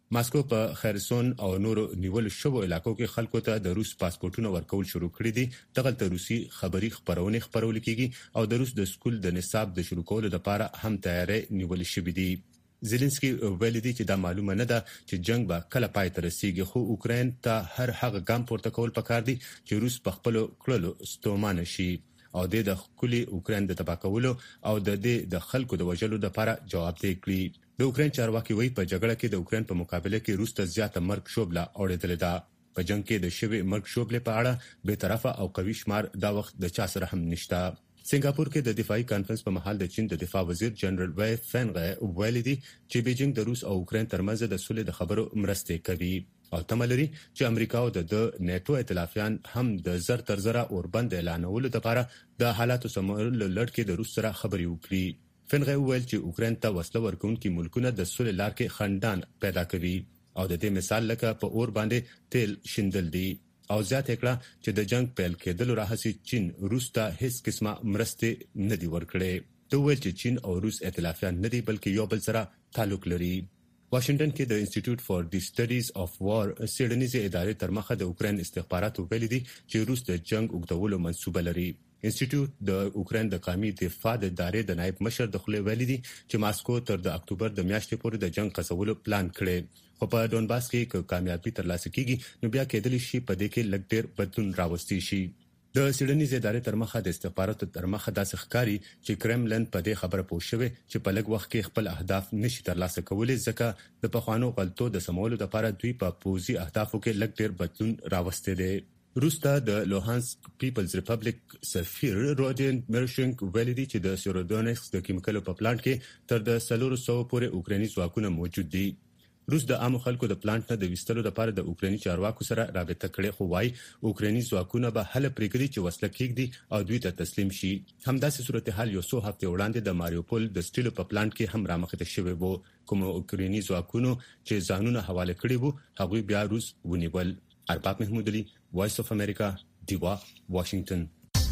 ماسکو په خرسون او نورو نیول شوو علاقو کې خلکو ته د روس پاسپورتونه ورکول شروع کړي دي. دغه روسي خبري خبرونه خبرول کیږي او د روس د سکول د نصاب د شروع کولو لپاره هم تیاری نیول شوې دي. زيلنسکي ویل دي چې دا معلومه نه ده چې جنگ به کله پای ته رسیږي، خو اوکرين ته هر هغه ګام پورته کول پکار دي چې روس په خپل کړلو ستومانه شي او د خولي اوکرين د تباہ کولو او د د خلکو د وژلو لپاره جواب دی کړی. د اوکرين چارواکي وایي په جګړه کې د اوکرين په مقابله کې روس ته زیاته مرګ شوبله اورېدل ده. په جنگ کې د شوی مرګ شوبله په اړه به طرفه او قوي شمار دا وخت د چا سره هم نشته. سنگاپور کې د دفاعي کانفرنس په محل د چین د دفاع وزیر جنرال وای فنغه ویلي دي چې بیجینګ د روس او اوکرين ترمنځ د سولې د خبرو مرسته کوي او تملري چې امریکا او د نیټو ائتلافیان هم د زر تر زره اوربند اعلانولو لپاره د حالاتو سمول لړ کې د روس سره خبري وکړي. فنغه ویل چې اوکرين ته وسله ورکونکي ملکونه د سولې لار کې خندان پیدا کوي او د دې مثال لکه په اور باندې تیل شیندل دي او زیات کړه چې د جنگ پیل کېدل راهسي چین روس ته هیڅ قسمه مرسته نه دی ورکړي. دوی ویل چې چین او روس ائتلافیان نه دي بلکې یو بل سره تعلق لري. واشنگټن کې د انسټیټیوټ فار دی سټډیز اف وار سیډنیزي ادارې تر مخه د اوکرين استخباراتو ویلي دي چې روس د جنگ اوږدولو منسوبه لري. انسټیټیوټ د اوکرين د قومي دفاع د ادارې د نائب مشر د خلې ویلي دي چې ماسکو تر د اکتوبر د میاشتې پورې د جنگ قصولو پلان کړي، خو په ډونباس کې کامیابی ترلاسه کیږي نو بیا کېدل شي په دې کې لږ ډېر بدلون راوستي شي. د سیډنیز ادارې تر مخه د استخباراتو تر مخه داسې ښکاري چې کرملن په دې خبره پوه شوی چې په لږ وخت کې خپل اهداف نشي ترلاسه کولای، ځکه د پخوانو غلطو د سمولو لپاره دوی په پوزي اهدافو کې لږ ډېر بدلون راوستي دي. روس ته د لوهانسک پیپلز ریپبلیک سفیر رودین مرشنک ویلي دي چې د سیرودونیکس د کیمیکلو په پلانټ کې تر د سلور سو پورې اوکراني ځواکونه موجود دي. روس د عام خلکو د پلانټ نه د وستلو لپاره د اوکراني چارواکو سره رابطه کړې، خو وايي اوکراني ځواکونه به هله پریږدي چې وسله کېږدي او دوی ته تسلیم شي. همداسې صورتحال یو څو هفته وړاندې د ماریوپول د سټیلو په پلانټ کې هم رامخته شوی وو، کوم اوکراني ځواکونو چې ځانونه حواله کړي وو هغوی بیا روس ونیول. ارباب محمود علي، وایس اف امریکا، دیوا، واشنگټن.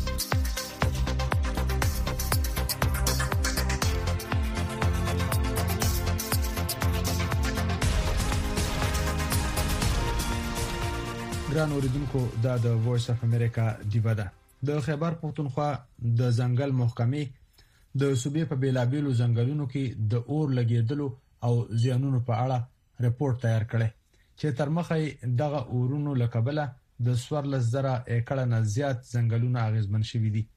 ګران اوریدونکو، دا د وایس اف امریکا دیوا ده. د خیبر پختونخوا د ځنګل محکمې د صوبې په بیلابیلو ځنګلونو کې د اور لګیدلو او زیانونو په اړه رپورت تیار کړی چې تر مخه دغه اورونو لکبله د سوارلس زره ایکړه نه زیات ځنګلونه اغیزمن شوي دي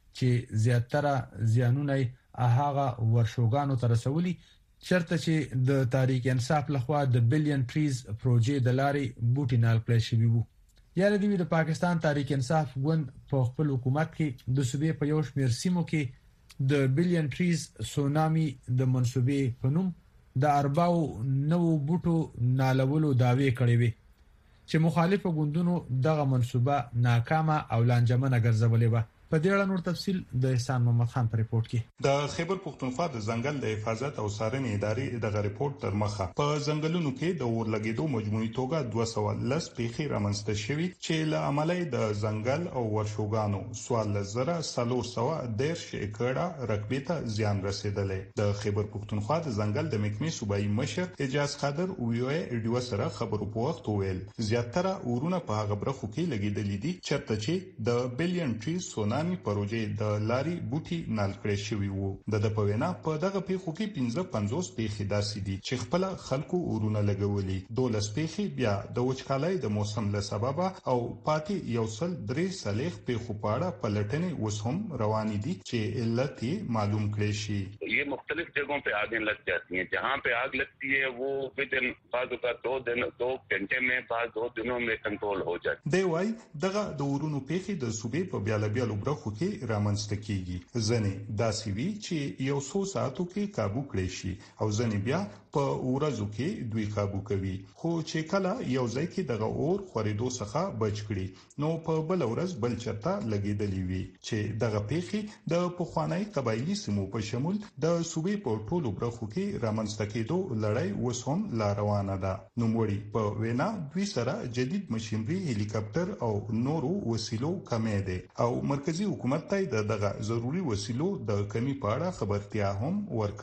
چې زیاتره زیانونه هغه ورشوګانو تر رسولي چرته چې د تاریخ انصاف لخوا د بلین ټریز پروژې د لارې بوټي نال کړی شوی وو. یاره دی د پاکستان تاریخ انصاف ګوند په خپل حکومت کې د صوبې په یو شمېر سیمو کې د بلین ټریز سونامي د منسوبې په نوم د ارباو نو بوټو نالولو داوی کړی وي چې مخالفو ګوندونو دغه منسوبه ناکامه او لانجمنه ګرځولې و. په دې اړه نور تفصيل د احسان محمد خان په ریپورت کې. د خیبر پختونخوا د ځنګل د حفاظت او څارنې ادارې د ریپورت تر مخه په ځنګلونو کې د اور لګیدو مجموعي توګه دوه سوه لس پیښې رامنځته شوې چې له امله د ځنګل او ورشوګانو سوال زره سلور سوه دیرش ایکړه رقبې ته زیان رسیدلې. د خیبر پختونخوا د ځنګل د محکمې صوبایي مشر اجاز قادر ویوي ډیو سره خبرو په وخت ویل زیاتره اورونه په هغه برخو کې لګیدلې دي چرته چې د بلین ټری سونا نامي پروژې د لاري بوټي نال کړی شوی وو. د د پوینا په دغه پیښو کې پنځه پنځوس پیښې داسې دي چې خپل خلکو اورونه لګولي، دولس پیښې بیا د وچکالۍ د موسم له سبب او پاتې یو سل درې سلیخ پیښو په اړه پلټنې اوس هم روانې دي چې علت معلوم کړي شي. ये मुख्तलिफ जगहों पे आगे लग जाती हैं, जहाँ पे आग लगती है वो विद इन बाज़ का दो दिन दो घंटे में बाज़ दो दिनों में कंट्रोल हो जाती. دی وای دغه د ورونو پیښې د صوبې په بیاله بیالو برخو کې رامنځته کیږي. ځنې داسې وی چې یو څو ساعتو کې काबू کړي شي او ځنې بیا په ورځو کې دوی काबू کوي، خو چې کله یو ځای کې دغه اور خورېدو څخه بچ کړي نو په بل ورځ بل چرته لګیدلې وي چې دغه پیښې د پخوانی قبایلی سیمو په شمول د صوبې په ټولو برخو کې رامنځته کېدو لړۍ اوس هم لا روانه ده. نوموړي په وینا دوی سره جدید مشینري، هلیکاپټر او نورو وسیلو کمې ده او مرکزی حکومت ته دغه ضروری وسیلو د کمی په اړه خبرتیا هم ورکړي.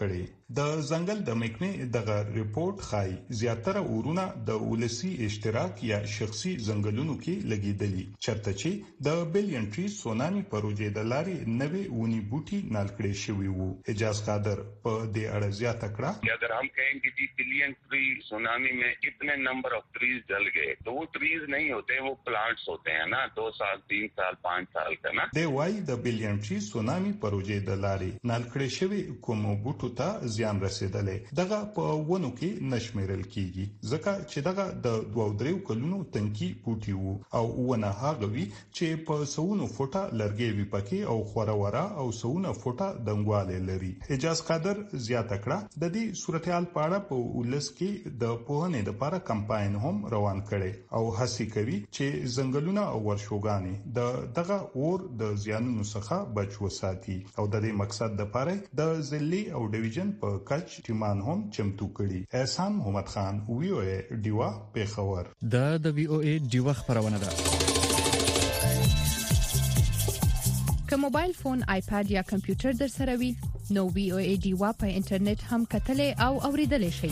د ځنګل د محکمې دغه ریپورت ښایي زیاتره اورونه د ولسی اشتراک یا شخصي ځنګلونو کې لګیدلي چرته چې د بلین ټری سونامي پروژې د لارې نوې ونی بوټي نال کړي شوی وو. اجاز قادر په دې اړه زیاته کړه. اگر हम कहें कि जी बिलियन ट्री सुनामी में इतने नंबर ऑफ ट्रीज जल गए तो वो ट्रीज नहीं होते, वो प्लांट्स होते हैं ना, दो साल तीन साल पाँच साल का ना. د وايي د بلین ټری سونامي پروژې د لارې نال کړي شوی کوم بوټو ته زیان رسیدلې دغه په ونو کې نشمیرل کیږي ځکه چې دغه د دوه دریو کلونو تنکی بوټي وو او ونه هغه وی چې په سونو فوټه لرګي وی پکې او خورورا او سونه فوټه دنګواله لري. اجاز قادر زیاته کړه د دې صورتحال په اړه په ولس کې د پوهنې لپاره کمپاین هم روان کړي او هڅه کوي چې ځنګلونه او ورشوګانې د دغه اور د زیانونو څخه بچ وساتي او د دې مقصد لپاره د ضلعي او ډیویژن په کچ ټیمان هم چمتو کړي. احسان محمد خان وی او ای ډیوا پیښور. د د وی او ای ډیوا خبرونه ده. که موبایل فون، آیپاد یا کمپیوټر در سره وي نو وی او ای ډیوا په انټرنیټ هم کتلې او اوریدلې شي.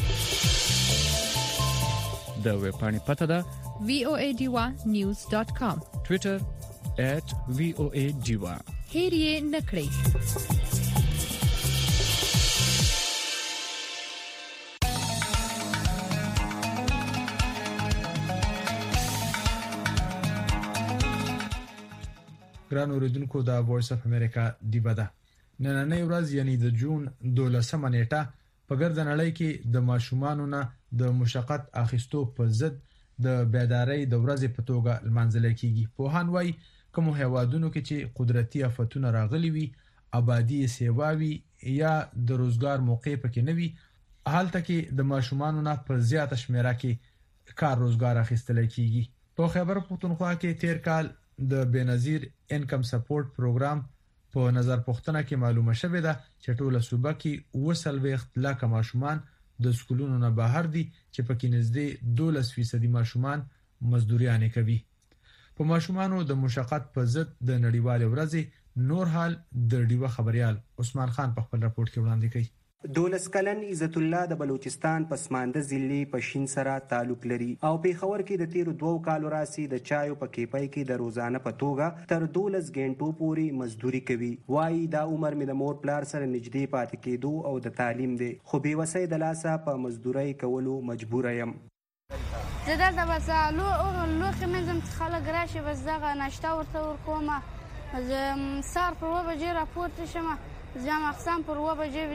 د ویب پاڼې پته ده وی او ای ډیوا نیوز ډاٹ کام. ټوئیټر ایٹ وی او ای ډیوا. هیر یې نکړئ. ګران اوریدونکو د وایس اف امریکا دیبا ده. نننۍ ورځ یعنی د جون دولسمه نیټه په ګرځ نړۍ کې د ماشومانو نه د مشقت اخیستو په ضد د بیداری د ورځې په توګه لمانځل کیږي. په هان وای کوم هیوادونو کې چې قدرتي آفتونه راغلي وي، آبادی سیواوي یا د روزګار موقع پکې نه وي، حالت کې د ماشومانو نه په زیاته شمیره کې کار روزګار اخیستل کیږي. په خیبر پختونخوا کې تیر کال د بنظیر انکم سپورټ پروګرام په نظر پوښتنه کې معلومه شوې ده چې ټوله صوبه کې وسلويخت لک ماشومان د سکولونو نه بهر دي چې پکې نږدې دولس فیصد ماشومان مزدوريانې کوي. په ماشومانو د مشقت په ضد د نړیوال ورځې نور حال د ډیوه خبريال عثمان خان په خپل راپورټ کې وړاندې کړي. دولس کلن عزت الله د بلوچستان پسمانده ضلع پښین سره تعلق لري او پیښور کې د تیرو دوو کالو راسي د چایو په کیپای کې د روزانه په توګه تر دولس غنټو پورې مزدوري کوي. وایي دا عمر مې د مور پلار سره نږدې پاتې کېدو او د تعلیم دی خو بې وسۍ د لاسه په مزدوري کولو مجبور یم. زه دلته بس لوښي منځم چې خلک راشي بس دغه ناشته ورته ورکومه. زه سهار پر اوه بجې راپورته شمه، زم اقسام پر اوه بجې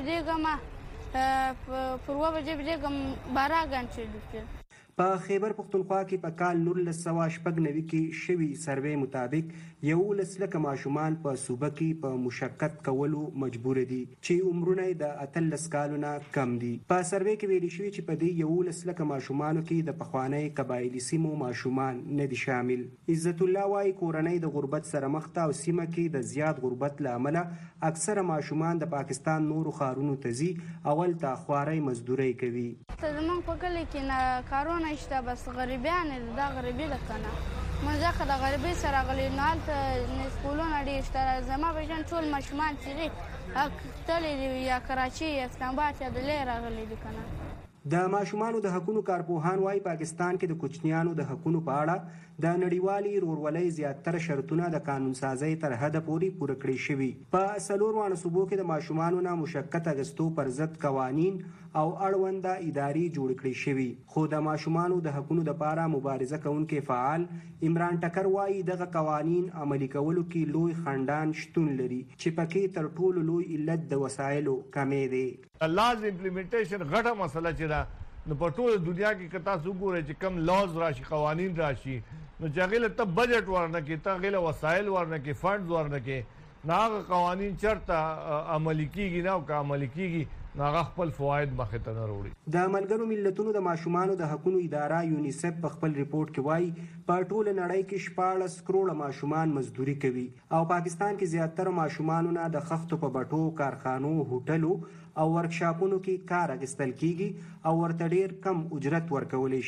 ویدېږم، پر اوه بجې ویدېږم باره ګنټې ډوبتل. په خیبر پختونخوا کې په کال نولس سوه شپږ نوي کې شوي سروې مطابق یولس لکه ماشومان په صوبه کې په مشقت کولو مجبور دي چې عمرونه د اتلس کالونه کم دي. په سروې کې ویل شوي چې په دې یولس لکه ماشومانو کې د پخوانۍ قبایلي سیمو ماشومان نه دي شامل. عزت الله وايي کورنۍ د غربت سره مخ ته او سیمه کې د زیات غربت له امله اکثره ماشومان د پاکستان نورو ښارونو ته ځي اول ته خوارۍ مزدوري کوي. زمونږ په کلي کې نه کارونه شته، بس غریبیان دي، دا غریبي ده که نه موږ ځکه د غریبۍ سره راغلي نو هلته سکولونه ډېر شته. زما په شان ټول ماشومان چې دي تللي دي یا کراچي یا اسلام آباد یا دلې راغلي دي که نه. د ماشومانو د حقوقو کارپوهان وايي پاکستان کې د کوچنیانو د حقوقو په اړه د نړیوالي رورولۍ زیاتره شرطونه د قانون سازۍ تر حده پورې پوره کړی شوي. په څلورو وانه صوبو کې د ماشومانو نه مشقت اخیستو پر ضد قوانین او اړونده ادارې جوړ کړي شوي. خو د ماشومانو د حقوقو لپاره مبارزه کوونکي فعال عمران ټکر وايي دغه قوانین عملي کولو کې لوی خنډان شتون لري چې پکې تر ټولو لوی علت د وسایلو کمې دی. لاز امپلیمنټیشن غټه مسله چې دا نو په ټول دنیا کې کتا وګورئ چې کم لاز راشي قوانین راشي نو چې هغې له ته بجټ ورنه کې ته هغې له وسایل ورنه کې فنډز ورنه کې نو هغه قوانین چېرته عملي کېږي نه او که عملي کېږي نو هغه خپل فواید مخې ته نه راوړي. د ملګرو ملتونو د ماشومانو د حقوقو اداره یونیسف په خپل ریپورټ کې وایي په ټوله نړۍ کې شپاړس کروړه ماشومان مزدوري کوي او پاکستان کې زیاتره ماشومانو نه د خښتو په بټو، کارخانو، هوټلو او ورکشاپونو کې کار اخیستل کیږي او ورته ډېر کم اجرت ورکولی شي.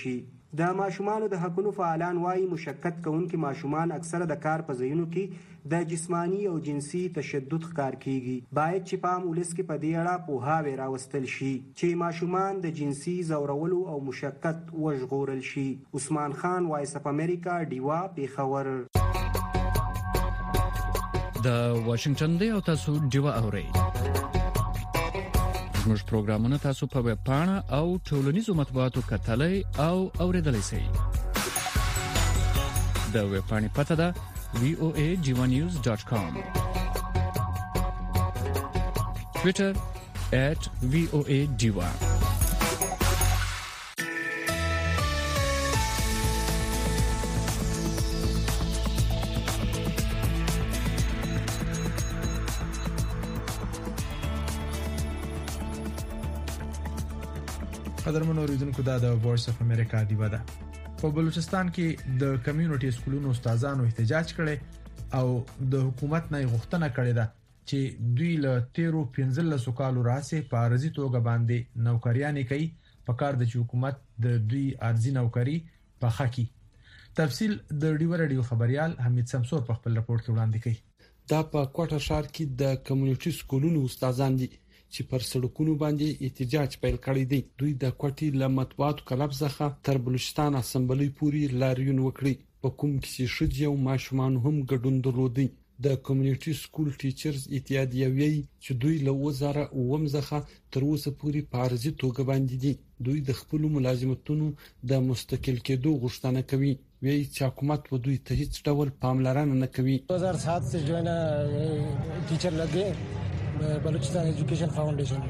د ماشومان د حقوقو فعالان وايي مشکک کوونکي ماشومان اکثره د کار په ځایونو کې د جسمانی او جنسي تشدد ښکار کیږي. باید چې پام ولس کې په دې اړه پوهاوی راوستل شي چې ماشومان د جنسي زورولو او مشکک وژغورل شي. عثمان خان، وایس اف امریکا، ډیوا، پیښور. د واشنگټن دی او تاسو ډیوا اورئ. زموږ پروګرامونه تاسو په ویب پاڼه او ټولنیزو مطبوعاتو کتلای او اوریدلای شئ. د ویب پاڼې پته ده وی او ای ډیوا نیوز ډاټ کام. ټوئیټر ایٹ وی او ای ډیوا. قدرمنو اوریدونکو، دا د وایس اف امریکا دی ودا. په بلوچستان کې د کمیونټي سکولونو استادانو احتجاج کړي او د حکومت نه غوښتنه کړې ده چې دوی له تیرو پنځلسو کالو راځي په ارزي توګه باندې نوکریانې کوي، په کار د حکومت د دوی ارزي نوکری په خکې. تفصیل د ډیو رادیو خبريال حمید سمسور په خپل راپور کې وړاندې کړي. دا په کوټه ښار کې د کمیونټي سکولونو استادان دي چې پر سړکونو باندې احتجاج پیل کړی دی. دوی د کوټي له مطبوعاتو کلب څخه تر بلوچستان اسمبلی پورې لاریون وکړي، په کوم کې چې شجې او ماشومان هم ګډون درلودي. د کمیونټي سکول ټیچرز اتحادیه ویلي چې دوی له وزاره اوم څخه تر اوسه پورې په ارزي توګه باندې دي. دوی د خپل ملازمتونو د مستقل کېدو غوښتنه کوي. وی چې حکومت و دوی ته هیڅ ډول پاملرنه نه کوي. دو हज़ार सात से जो है ना टीचर लगे بلوچستان ایجوکیشن فاونډیشن.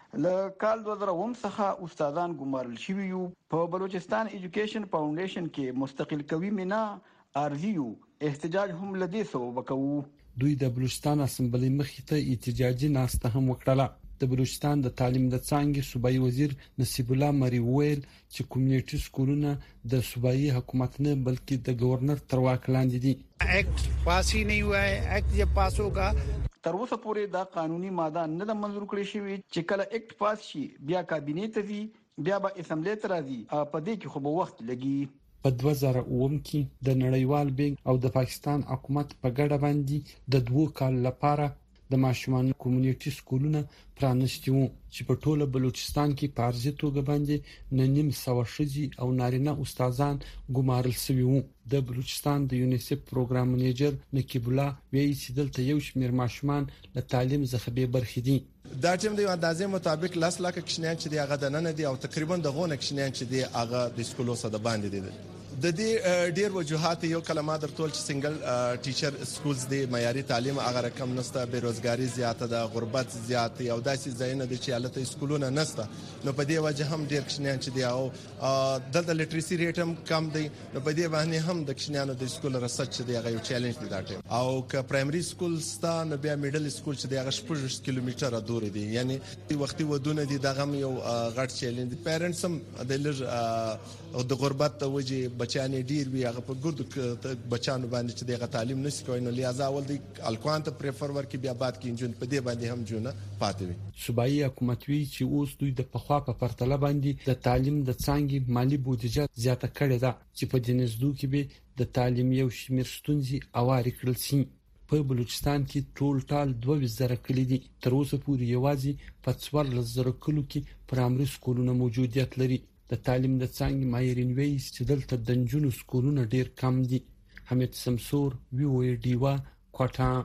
له کال دوه زره اووه څخه استادان ګمارل شوي یو. په بلوچستان ایجوکیشن فاونډیشن کې مستقل کوي مینا ارزیو احتجاج هم لدی سو وکاو. دوی د بلوچستان اسمبلی مخې ته احتجاجي ناسته هم وکړه. د بلوچستان د تعلیم د څانګې صوبایي وزیر نصیب الله مری ویل چې کمیونټي سکولونه د صوبایي حکومت نه بلکې د گورنر تر واک لاندې دي. ایکټ پاس ही नहीं हुआ है. ایکټ जब पास होगा تر اوسه پورې دا قانوني ماده نه د منظور کړی شوی چې کله ایکټ پاس شي بیا کابینې ته ځي، بیا به اسمبلی ته راځي. په دې کې خو به وخت لګي. په دوه زره اووه کې د نړیوال بانک او د پاکستان حکومت په ګډه باندې د دوه کال لپاره د ماشومان کمیونټي سکولونه پرانیستي وو چې په ټوله بلوچستان کې په ارزي توګه باندې نه نیم سو شجي او نارینه استادان ګمارل شوي وو. د بلوچستان د یونیسف پروګرام منیجر نقیب الله وایي چې دلته یو شمېر ماشومان له تعلیم څخه بې برخې دي. دا ټیم د اندازې مطابق لاس لاک کښنیان چې دی هغه د نن دي او تقریبا د غونه کښنیان چې دی هغه د سکولو سره باندې دي. د دې ډیر وجوهات یو کلمه درتول چې سنگل ټیچر سکولز دی، معیاري تعلیم هغه رقم نسته، بیروزګاری زیاته ده، غربت زیات او داسې ځایونه دي چې حالت سکولونه نسته. نو په دې وجه هم ډیر کښنیان چې دی او دلته لیټریسي ریټ هم کم دی. نو په دې باندې هم د کښنیانو د سکول ریسرچ دی هغه یو چیلنج دی دا ټیم. او که پرایمري سکول ستا نو بیا میډل سکول چې دی هغه شپږ کیلومتره دور دی، یعنی وختي ودونه دي دغه یو غټ چیلنج دی. پیرنټس هم د لږ د غربت د وجه بچانه ډیر وی هغه په ګردو بچانو باندې چې دغه تعلیم نشي کوي. نو لہذا اول د الکوان ته پریفر ورکي بیا بعد کې انجن په دې باندې هم جون پاتې وي. صوبایي حکومت وی چې اوس دوی د پخوا په پرتله باندې د تعلیم د څانګې مالی بودیجه زیاته کړې ده چې په دې نزدو کې به د تعلیم یو شمېر ستونزې اواري کړل شي. په بلوچستان کې ټول ټال دوه زره کلی دي. تر اوسه پورې یوازې په څوارلس زره کلو کې پرایمري سکولونه موجودیت لري. د تعلیم د څانګې ماهرین وایي چې دلته د نجونو سکولونه ډیر کم دي. حمید سمسور، وی او ای ډیوا، کوټه.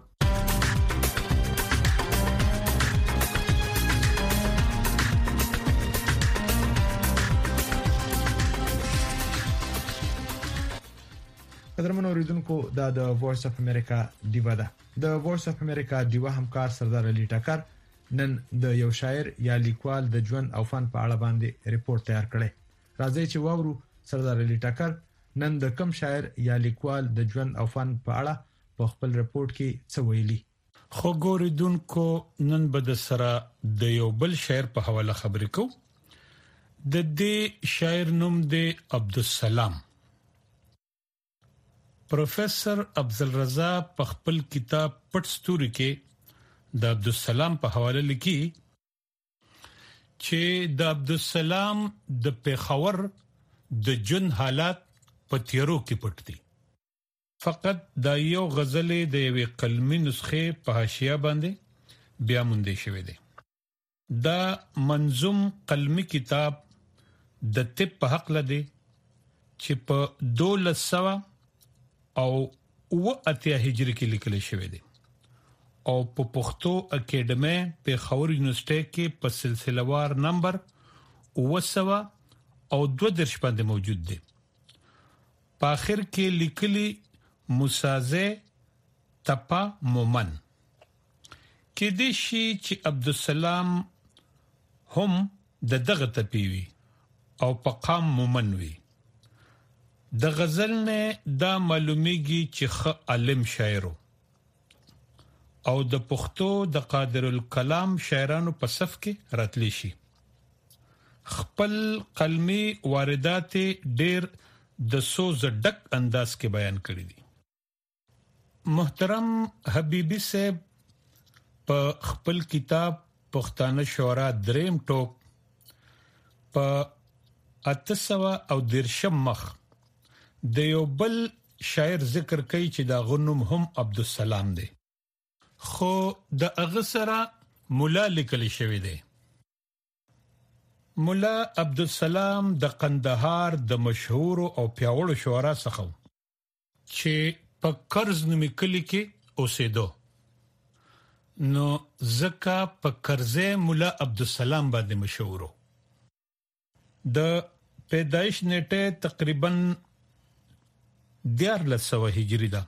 قدرمن اوریدونکو، دا د وایس اف امریکا ډیوا ده. د وایس اف امریکا ډیوا همکار سردار علي ټکر نن د یو شاعر یا لیکوال د ژوند او فن په اړه باندې ریپورت تیار کړی. راځي چې واورو سردار علي ټکر نن د کم شاعر یا لیکوال د ژوند او فن په اړه په خپل ریپورت کې څه ویلي. خو ګوریدونکو، نن به د سره د یو بل شاعر په حواله خبرې کوو. د دې شاعر نوم دی عبدالسلام. پروفیسر عبدالرضا په خپل کتاب پټ ستوري کې د عبدالسلام په حواله لیکي چې د عبدالسلام د پیښور د جن حالات په تیرو کې پټ دي. فقط دا یو غزل د یوې قلمي نسخه په حاشیه باندې بیا مونږ شوی دی. دا منظوم قلمي کتاب د طب په حق لدی چې په دولس سوه او اوه اتیا هجري کې لیکل شوی دی او په پښتو اکیډمي په خور یونیورسيټي کې په سلسله وار نمبر اوه سوه او دوه درش باندې موجود دی. په اخر کې لیکلي مسازه تپا مومن کې د شي چې عبدالسلام هم د دغه تپیوي او پقام مومن وي. د غزل نه دا معلومیږي چې خ عالم شاعر او د پښتو د قادر الکلام شاعرانو په صف کې راتلی شي. خپل قلمي واردات ډېر د سوز ډک انداز کې بیان کړی دي. محترم حبیبی صاحب په خپل کتاب پښتانه شعرا دریم ټوک په اته سوه او درشم مخ د یو بل شاعر ذکر کوي چې دا غنوم هم عبدالسلام دی، خو د هغه سره مولا لیکل شوی دی. مولا عبدالسلام د قندهار د مشهور او پیاوړو شعرا څخه چې په کرز نومي کلی کې اوسېدو، نو زکه په کرزه مولا عبدالسلام باندې مشهور. د پیدایش نیټه تقریبا دیارلس سوه هجری ده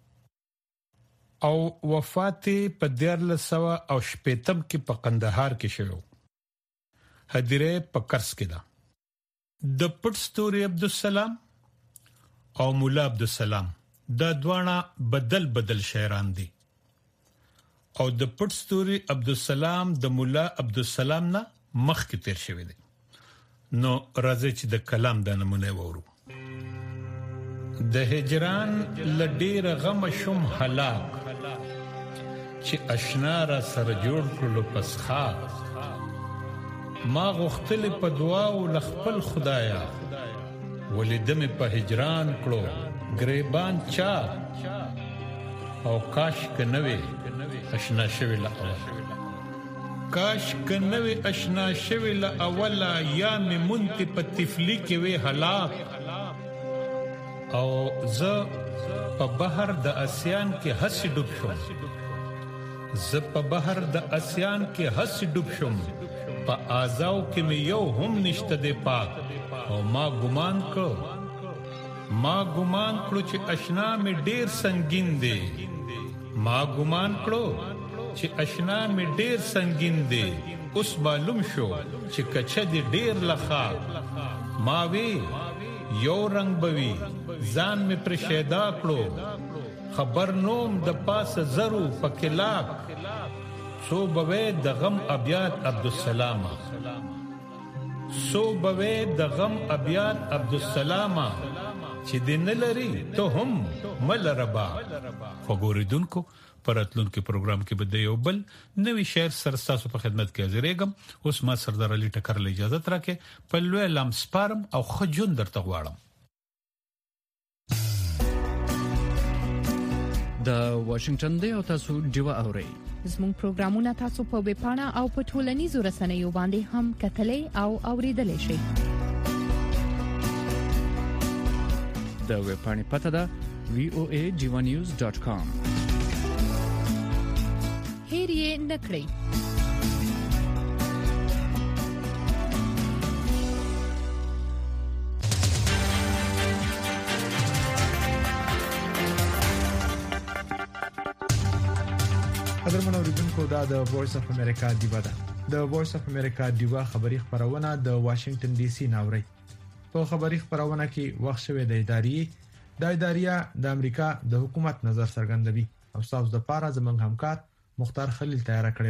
او وفات په دیارلس سوه او شپیتم کې په قندهار کې شوی. هدیره په کرز کې ده. د پټ ستوري عبدالسلام او مولا عبدالسلام دا دوانه بدل بدل شاعران دي او د پټ ستوري عبدالسلام د مولا عبدالسلام نه مخ کې تیر شوی دی. نو راځي چې د کلام د نمونه وورو. د هجران لډیر غم شم هلاک چې اشنا را سره جوړ کړلو پسخا، ما غختل په دعا او لخپل خدایا ولیدم په هجران کړو گریبان چا او کاش کنوي اشنا شوی لا اول، کاش کنوي اشنا شوی لا اول یا می مونتی په تفلی کې وی هلاک او زه په بحر د اسیان کې هسې ډوب شوم، زه په بحر د اسیان کې هسې ډوب شوم، په آزاو کې مې یو هم نشته دی پاک او ما ګمان کړو ما ګمان کړو چې اشنا مې ډیر سنگین دی، ما ګمان کړو چې اشنا مې ډیر سنگین دی، اوس معلوم شو چې کچه دی ډیر لخا، ما وی یو رنگ بوي ځان مې پر شیدا کړو، خبر نوم د پاس زرو پکلاک، سو بوي د غم ابيات عبدالسلام، سو بوي د غم ابيات عبدالسلام چې دین لري ته هم مل ربا. فګوریدونکو پراتلونکو پروګرام کې بده یو بل نوې شعر سرستاسو په خدمت کې حاضرېږم. اوس ما سردار علي ټکر له اجازه ترکه په لوی لام سپارم او خجون درته غواړم. د واشنگټن دی او تاسو دیوا اورئ. زموږ پروګرامونه تاسو په ویب پاڼه او په ټولنیزو رسنیو باندې هم کتلې او اوریدلې شئ. د ویب پاڼې پته ده وی او ای ډیوا نیوز ډاټ کام. هیر یې نکړئ. قدرمن اوریدونکو دا د وایس اف امریکا دیوا ده. د وایس اف امریکا دیوا خبری خبرونه د واشنگټن ډي سي ناوړي. په خبری خبرونه کې وخت شوه د ادارې د اداریا د امریکا د حکومت نظر څرګندوي او تاسو د پاره زمنګ همکار مختار خلیل تیار کړی ده.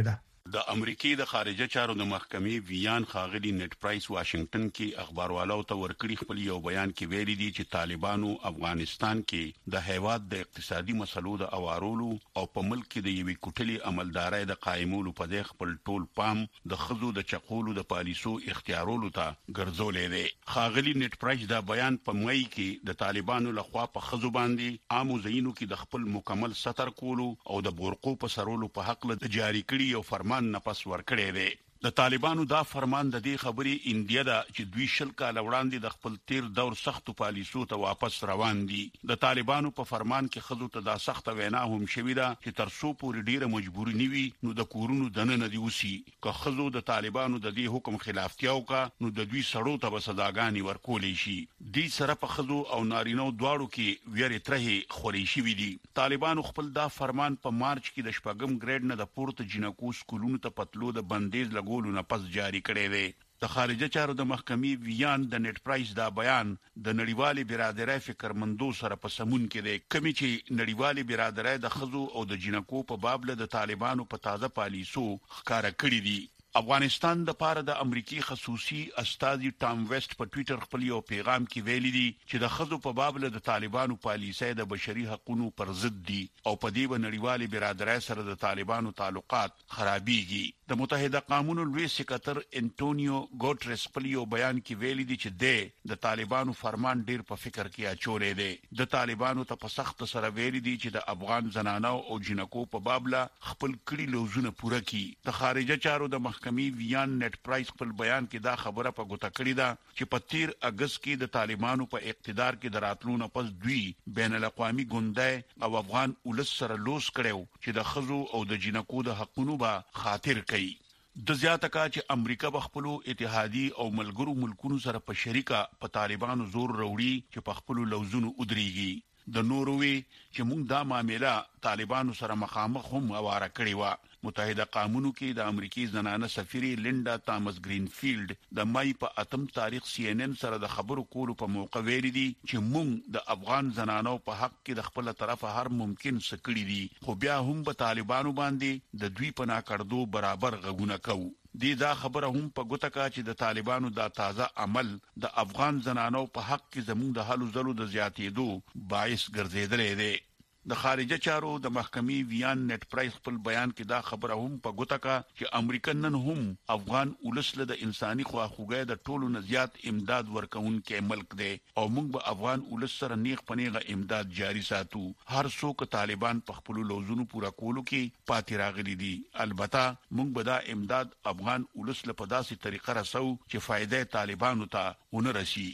د امریکای د خارجه چارو د محکمې ویان خاغلی نت پرایس واشنگټن کې اخباروالو ته ورکړي خپل یو بیان کې ویلي دي چې طالبانو افغانستان کې د هیواد د اقتصادي مسلو د اوارولو او په ملک کې د یوې کوټلې عملدارۍ د قائمولو په د خپل ټول پام د خزو د چقولو د پالیسو اختیارولو ته ګرځولې دي. خاغلی نت پرایس دا بیان په مئی کې د طالبانو لخوا په خزو باندې عامو زینو کې د خپل مکمل ستر کولو او د بورقو په سرولو په حق له جاری کړي او فرمان نه پس ورکړی دی. د طالبانو دا فرمان د دې خبرې انډیا دا چې دوی شل کال وړاندې د خپل تیر دور سختو پالیسو ته واپس روان دي. د طالبانو په فرمان کې خزو ته دا سخت وینا هم شوې ده چې تر څو پورې ډیره مجبوري نیوي نو د کورونو دننه دی وسی. که خزو د طالبانو د دې حکم خلافتیا وکړه نو د دوی سړو ته به سزاګانې ورکولې شي. دې سره په خزو او نارینو دواړو کې ویری ترې خوري شي دي. طالبانو خپل دا فرمان په مارچ کې د شپږم ګریډ نه د پورته جنکو سکولونو ته پتلو د بندیز لګولو نه پس جاری کړی دی. د خارجه چارو د محکمې ویان د نت پرایس دا بیان د نړیوالې برادرۍ فکرمندو سره په سمون کې دی، کمی چې نړیوالې برادرۍ د خزو او د جنکو په باب له د طالبانو په تازه پالیسو ښکارا کړی دي. افغانستان د پاره د امریکای خصوصي استاذ ټام ویسټ په ټوئیټر خپل یو پیغام کې ویلي دي چې د خزو په باب له د طالبانو پالیسۍ د بشري حقوقو پر ضد دي او په دې باندې نړیوالې برادرۍ سره د طالبانو تعلقات خرابيږي. د متحده قومونو لوی سکرټر انټونیو ګوټرس په یو بیان کې ویلي دي چې د طالبانو فرمان ډیر په فکر کې اچولې دي. د طالبانو ته په سخت سره ویلي دي چې د افغان زنانو او جنکو په باب له خپل کړي لوزونه پوره کړي. د خارجه چارو د محکمې ویان نت پرایس خپل بیان کې دا خبره په ګوته کړې ده چې په تیر اگست کې د طالبانو په اقتدار کې دراتلو نه پس دوی بین الاقوامي ګوندۍ او افغان ولس سره لوس کړو چې د خزو او د جنکو د حقوقو به خاطر کوي. د زیاته کا چې امریکا بخپلو اتحادي او ملګرو ملکونو سره په شریکه په طالبانو زور وروړي چې په خپلو لوزونو ودرېږي. د نوروي چې موږ دا معاملې طالبانو سره مخامخ هم اواره کړی و. متحده قومونو کې د امریکای زنانه سفیره لینډا تامس گرینفیلد د مای په اتم تاریخ سی ان ان سره د خبرو کولو په موقع ویلي دي چې موږ د افغان زنانو په حق کې د خپل طرفه هر ممکن څه کړی دي، خو بیا هم په طالبانو باندې د دوی په ناکړدو برابر غږونه کوي. دی دا خبره هم په ګوته کا چې د طالبانو دا تازه عمل د افغان زنانو په حق کې زموږ د حلو زلو د زیاتېدو باعث ګرځیدلې دی. د خارجه چارو د محکمې ویان نت پرایس خپل بیان کې دا خبره هم په ګوته کا چې امریکا نن هم افغان ولس له د انساني خواخوږۍ د ټولو نه زیات امداد ورکوونکې ملک دی او موږ به افغان ولس سره نیغ پنیغه امداد جاری ساتو. هر څوک طالبان په خپل لوزونو پورا کولو کې پاتې راغلي دي. البته موږ به دا امداد افغان ولس له په داسې طریقه رسو چې فائدې طالبانو ته ونه رسي.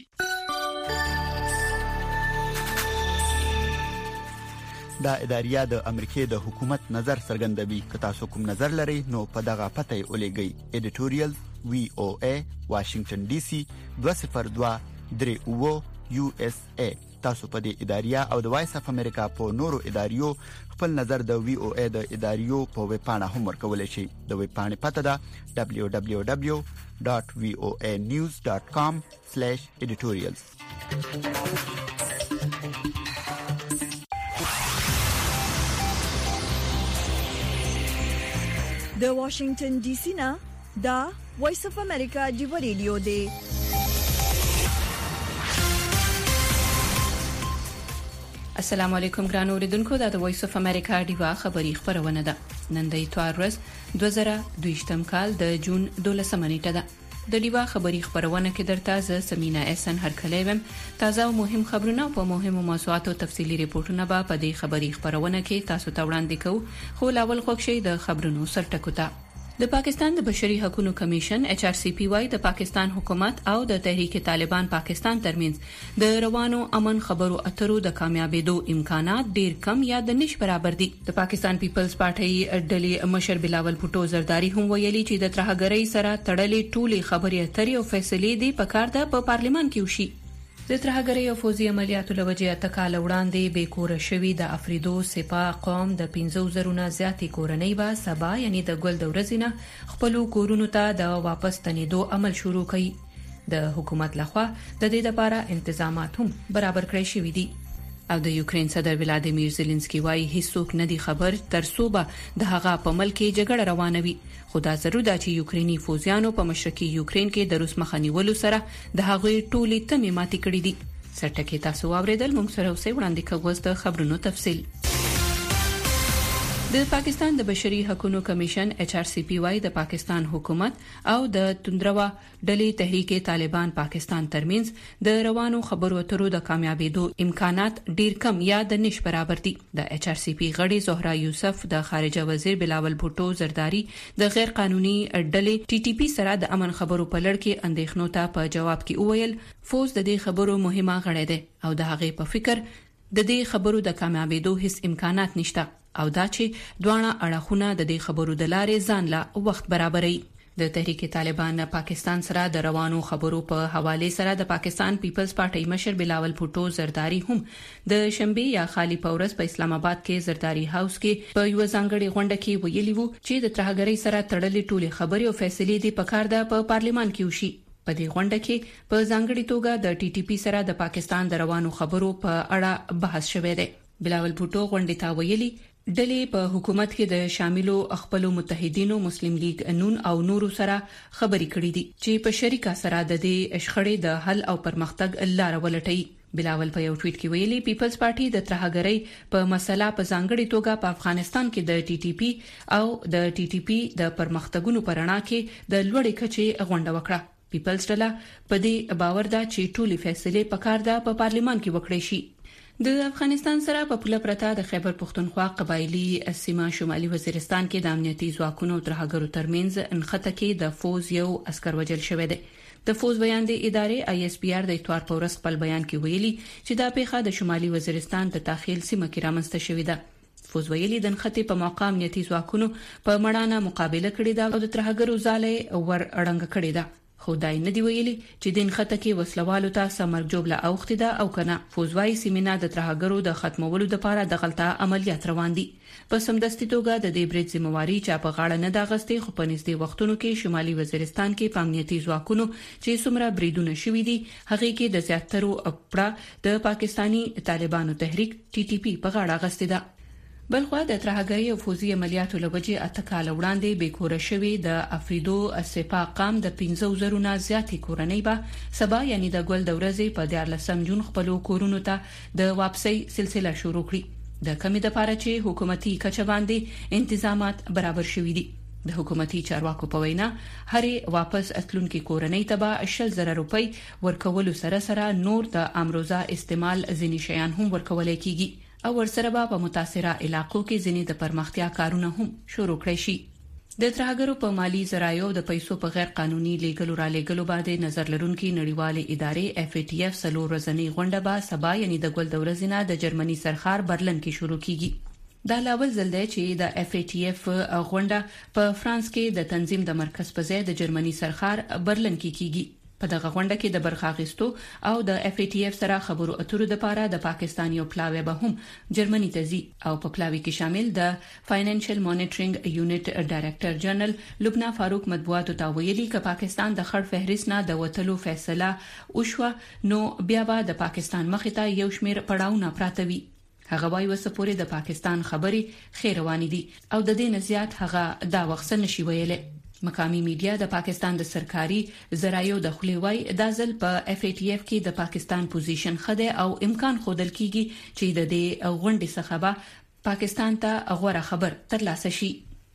دا اداریه د امریکای د حکومت نظر څرګندوي. که تاسو کوم نظر لرئ نو په دغه پته ولېږئ. ایډیټوریال وی او ای واشنگټن ډي سي دوه صفر دوه درې اوه یو اس ای. تاسو په دې اداریه او د وایس اف امریکا په نورو اداریو خپل نظر د وی او ای د اداریو په ویب پاڼه هم ورکولای شئ. د ویب پاڼې پته ده دبليو دبليو دبليو ډاټ وی او ای نیوز ډاټ کام سلیش ایډیټوریالز. د واشنگټن ډي سي نه دا وایس اف امریکا دی ریډیو دی. السلام علیکم ګران اوریدونکو، دا د وایس اف امریکا دی خبری خبرونه ده. نن د اتوار ورځ دوه زره دوه کال د جون دولسمه نیټه ده. د دیوا خبری خبرونه کې درته ز سمینا احسن هرکلی وم. تازه او مهم خبرونه په مهمو موضوعاتو تفصیلی ریپورتونه به په دې خبری خبرونه کې تاسو ته وړاندې کوو. خو لاول خوښ شي د خبرونو سرټکو ته. د پاکستان د بشري حقوقو کمیشن ایچ آر سی پی وايي د پاکستان حکومت او د تحریک طالبان پاکستان ترمنځ د روانو امن خبرو اترو د کامیابیدو امکانات ډیر کم یا د نش برابر دي. د پاکستان پیپلز پارټي ډلې مشر بلاول بھټو زرداری هم ویلي چې د ترهګرۍ سره تړلې ټولې خبرې اترې او فیصلې دي په کار ده په پارلیمان کې وشي. د ترهګرۍ او فوزي عملیاتو لوجه اتکال وړاندې به کور شوی د افریدو سپا قوم د پنځو زرونه زیاتې کورنۍ با سبا یعنی د ګل د ورځې خپل کورونو ته د واپس تنیدو عمل شروع کړي. د حکومت لخوا د دې لپاره تنظیمات هم برابر کړی شوی دي. او د یوکرين صدر ولادیمیر زيلنسکي وايي هیڅوک نه دی خبر تر څو به د هغه په ملک کې جګړه روانه وي خو دا ضرور ده چې یوکريني فوجیانو په مشرقي یوکرين کې د روس مخنیولو سره د هغوی ټولې تمې ماتې کړې دي. سرټکي تاسو واوریدل، موږ سره اوسې وړاندې کوو د خبرونو تفصیل. د پاکستان د بشري حقوقو کمیشن ایچ آر سی پی وايي د پاکستان حکومت او د توندروا ډلې تحریک طالبان پاکستان ترمنځ د روانو خبرو اترو د کامیابیدو امکانات ډیر کم یا د نش برابر دي. د ایچ آر سی پی غړي زهرا یوسف د خارجه وزیر بلاول بھټو زرداری د غیر قانوني ډلې ټي ټي پی سره د امن خبرو په لړ کې اندېښنو ته په جواب کې وویل فوز د دې خبرو مهمه غړي ده او د هغې په فکر د دې خبرو د کامیابیدو هیڅ امکانات نشته او دا چې دوه اړخونه د دې خبرو د لارې ځان لا وخت برابري. د تحریک طالبان پاکستان سره د روانو خبرو په حواله سره د پاکستان پیپلز پارټي مشر بلاول بھټو زرداری هم د شنبه یا خالی پورس په اسلام آباد کې زرداری هاوس کې په یو ځانګړي غونډه کې ویلي وو چې د ترهګرۍ سره تړلې ټولې خبرې او فیصلې د پکار د په پارلیمان کې وشي. په دې غونډه کې په ځانګړي توګه د ټي ټي پی سره د پاکستان د روانو خبرو په اړه بحث شوه دی. بلاول بھټو غونډې ته ویلي ډلې په حکومت کې د شاملو خپل متحدینو مسلم لیگ نون او نورو سره خبرې کړې دي چې په شریکه سره د دې شخړې د حل او پرمختګ لار ولټي. بلاول په یو ټویټ کې ویلي پیپلز پارټي د ترهګرۍ په مسله په ځانګړي توګه په افغانستان کې د ټي ټي پی او د ټي ټي پی د پرمختګونو پرانا کې د لوړې کچې غونډه وکړه. پیپلز ډله په دې باور ده چې ټولې فیصلې په کار ده په پارلیمان کې وکړي شي. د افغانستان سره په پوله پرتا د خیبر پختونخوا قبایلی سیمه شمالي وزیرستان کې د امنیتي ځواکونو ترهګرو ترمنځ انخته کې د فوز یو عسكر وژل شوی دی. د فوز بیان د ادارې آی اس پی آر د اتوار په ورځ خپل بیان کې ویلي چې دا پیښه د شمالي وزیرستان د داخل سیمه کې رامنځته شوې ده. فوز ویلي د انخته په موقع امنیتي ځواکونو په مړانه مقابله کړې ده او د ترهګرو ځاله ور اړنګ کړې ده. خو دای نه دی ویلي چې دین خطه کې وسلوالو ته سمر جوړه اوخته ده او کنه. فوزوای سیمینه د ترهګرو د ختمولو لپاره د غلطه عملیات روان دي. په سمدستي توګه د دې برید ذمہواری چا په غاړه نه دا غستې خو په نږدې وختونو کې شمالي وزیرستان کې پامنیتي ځواکونو چې څومره بریدونه شوي دي هغه کې د زیاترو اپړه د پاکستانی طالبانو تحریک ټي ټي پی په غاړه غستې ده. بلخوا د ترهګرۍ او فوزي عملیاتو لوجه اتکاله وړاندې بیکوره شوی د افریدو سپا قام د پنځه زره نه زیاتې کورنۍ به سبا یعنی د ګل د ورځې په دیارلسم جون خپل کورونو ته د واپسۍ سلسله شروع کړي د کمی د پاره چې حکومتي کچه باندې انتظامات برابر شوي دي. د حکومتي چارواکو په وینا هرې واپس اتلونکو کورنۍ ته به شل زره روپۍ ورکول سره سره نور د امروزه استعمال ځینی شیان هم ورکول کیږي او ورسره به په متاثره علاقو کې ځینې د پرمختیا کارونه هم شروع کړي شي. د ترهګرو په مالی ذرایعو د پیسو په غیر قانوني لیګلو را لیګلو باندې نظر لرونکي نړیوالې ادارې اف ای ټی اف سلور ورځنی غونډه به سبا یعنی د ګل د ورځې نه د جرمني سرخار برلن کې شروع کیږي. دا لاول ځل دی چې د اف ای ټی اف غونډه په فرانس کې د تنظیم د مرکز په ځای د جرمني سرخار برلن کې کیږي. په دغه غونډه کې د برخه اخیستو او د اف ای ټی اف سره خبرو اترو د پاره د پاکستان یو پلاوی به هم جرمني ته ځي او په پلاوی کې شامل د فاینانشل مانیټرینګ یونټ ډایریکټر جنرال لبنا فاروق مطبوعاتو ته ویلي چې پاکستان د خړ فهرست نه د وټلو فیصله وشوه نو بیا به د پاکستان مخ ته یو شمیر پړاوونه پراته وي. هغه وايي وسپوري د پاکستان خبري خیروانی دي او د دې نزيات هغه دا وخت نشي ویلې. مقامی میډیا د پاکستان د سرکاري ذرایعو د خلیوای د ځل په اف ای ټی اف کې د پاکستان پوزیشن خده او امکان خودل کیږي چې د دې غونډې څخه به پاکستان ته غوړه خبر ترلاسه شي.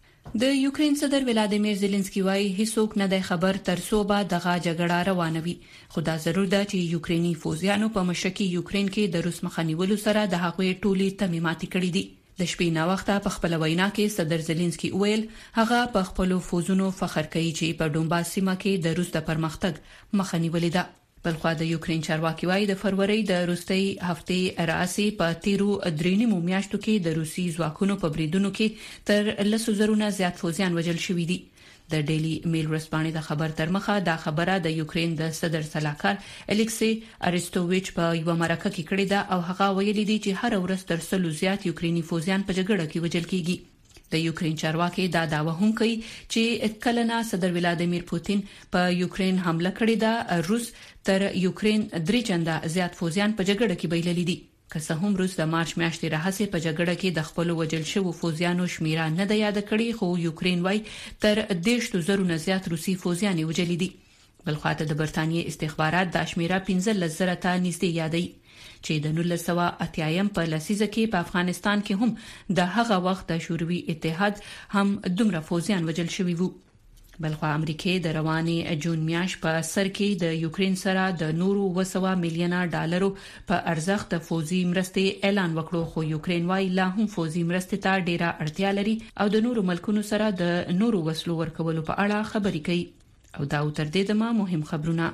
د یوکرين صدر ولادیمیر زيلنسکي وايي هیڅوک نه د خبر تر څو به دغه جګړه روانوي. خدا ضرور ده چې یوکريني فوجیانو په مشرقي یوکرين کې د روس مخنیولو سره د هغوی ټولي تمامات کړې دي. د شپې نا وخته په خپل وینا کې صدر زيلنسکي ویل هغه په خپل فوجونو فخر کوي چې په ډومباس سیمه کې د روس د پرمختګ مخنیولې ده. بلخوا د یوکرين چارواکي وايي د فروری د روسي هفته رئاسي په تیرو درېنیمو میاشتو کې د روسي ځواکونو په بریدونو کې تر لسو زرونه زیات فوجیان وژل شوي دي. د ډیلی میل ورسپانې د خبر تر مخه دا خبره د یوکرين د صدر سلاکار الیکسی اریستوویچ په یو مرکه کې کړې ده او هغه ویلي دی چې هر ورځ تر سلو زیات یوکريني فوجیان په جګړه کې وژل کیږي. د یوکرين چارواکي دا داوا هم کوي چې کلنا صدر ولادیمیر پوتین په یوکرين حمله کړې ده. روس تر یوکرين درې چنده زیات فوجیان په جګړه کې بایللي دي. که څه هم روس د مارچ میاشتې راهیسې په جګړه کې د خپل وجل شوو فوجیانو شمیره نه د یاد کړي، خو یوکرين وايي تر دیشت زرو نه زیات روسي فوجیان وجل دي. بلخواته د برتانیې استخبارات د شمیره پنځه لس زره ته نږدې یادي چې د نولس سوه اتیا په لسیزه کې په افغانستان کې هم د هغه وخت د شوروي اتحاد هم دومره فوجیان وجل شوي وو. بلخوا امریکای د رواني جون میاش په سر کې د یوکرين سره د نورو وسوه میلیونه ډالرو په ارزښت د فوجي مرستې اعلان وکړو، خو یوکرين وايي لا هم فوجي مرستې ته ډیره اړتیا لري او د نورو ملکونو سره د نورو وسلو ورکولو په اړه خبرې کوي. او دا تر دې دمه مهم خبرونه.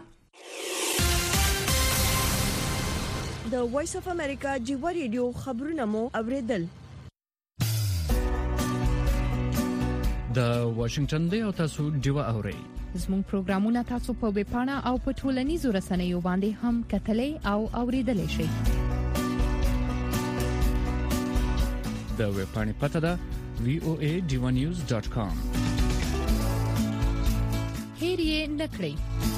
د وایس اف امریکا جیو ریډیو خبرونه مو اوریدل. د واشنگټن دی او تاسو دیو اورئ. زموږ پروګرامونه تاسو په ویب پاڼه او په ټولنیزو رسنیو باندې هم کتلې او اوریدلې شئ. د ویب پاڼې پته ده وی او ای ډیو نیوز ډاٹ کام. هیر یې نکړئ.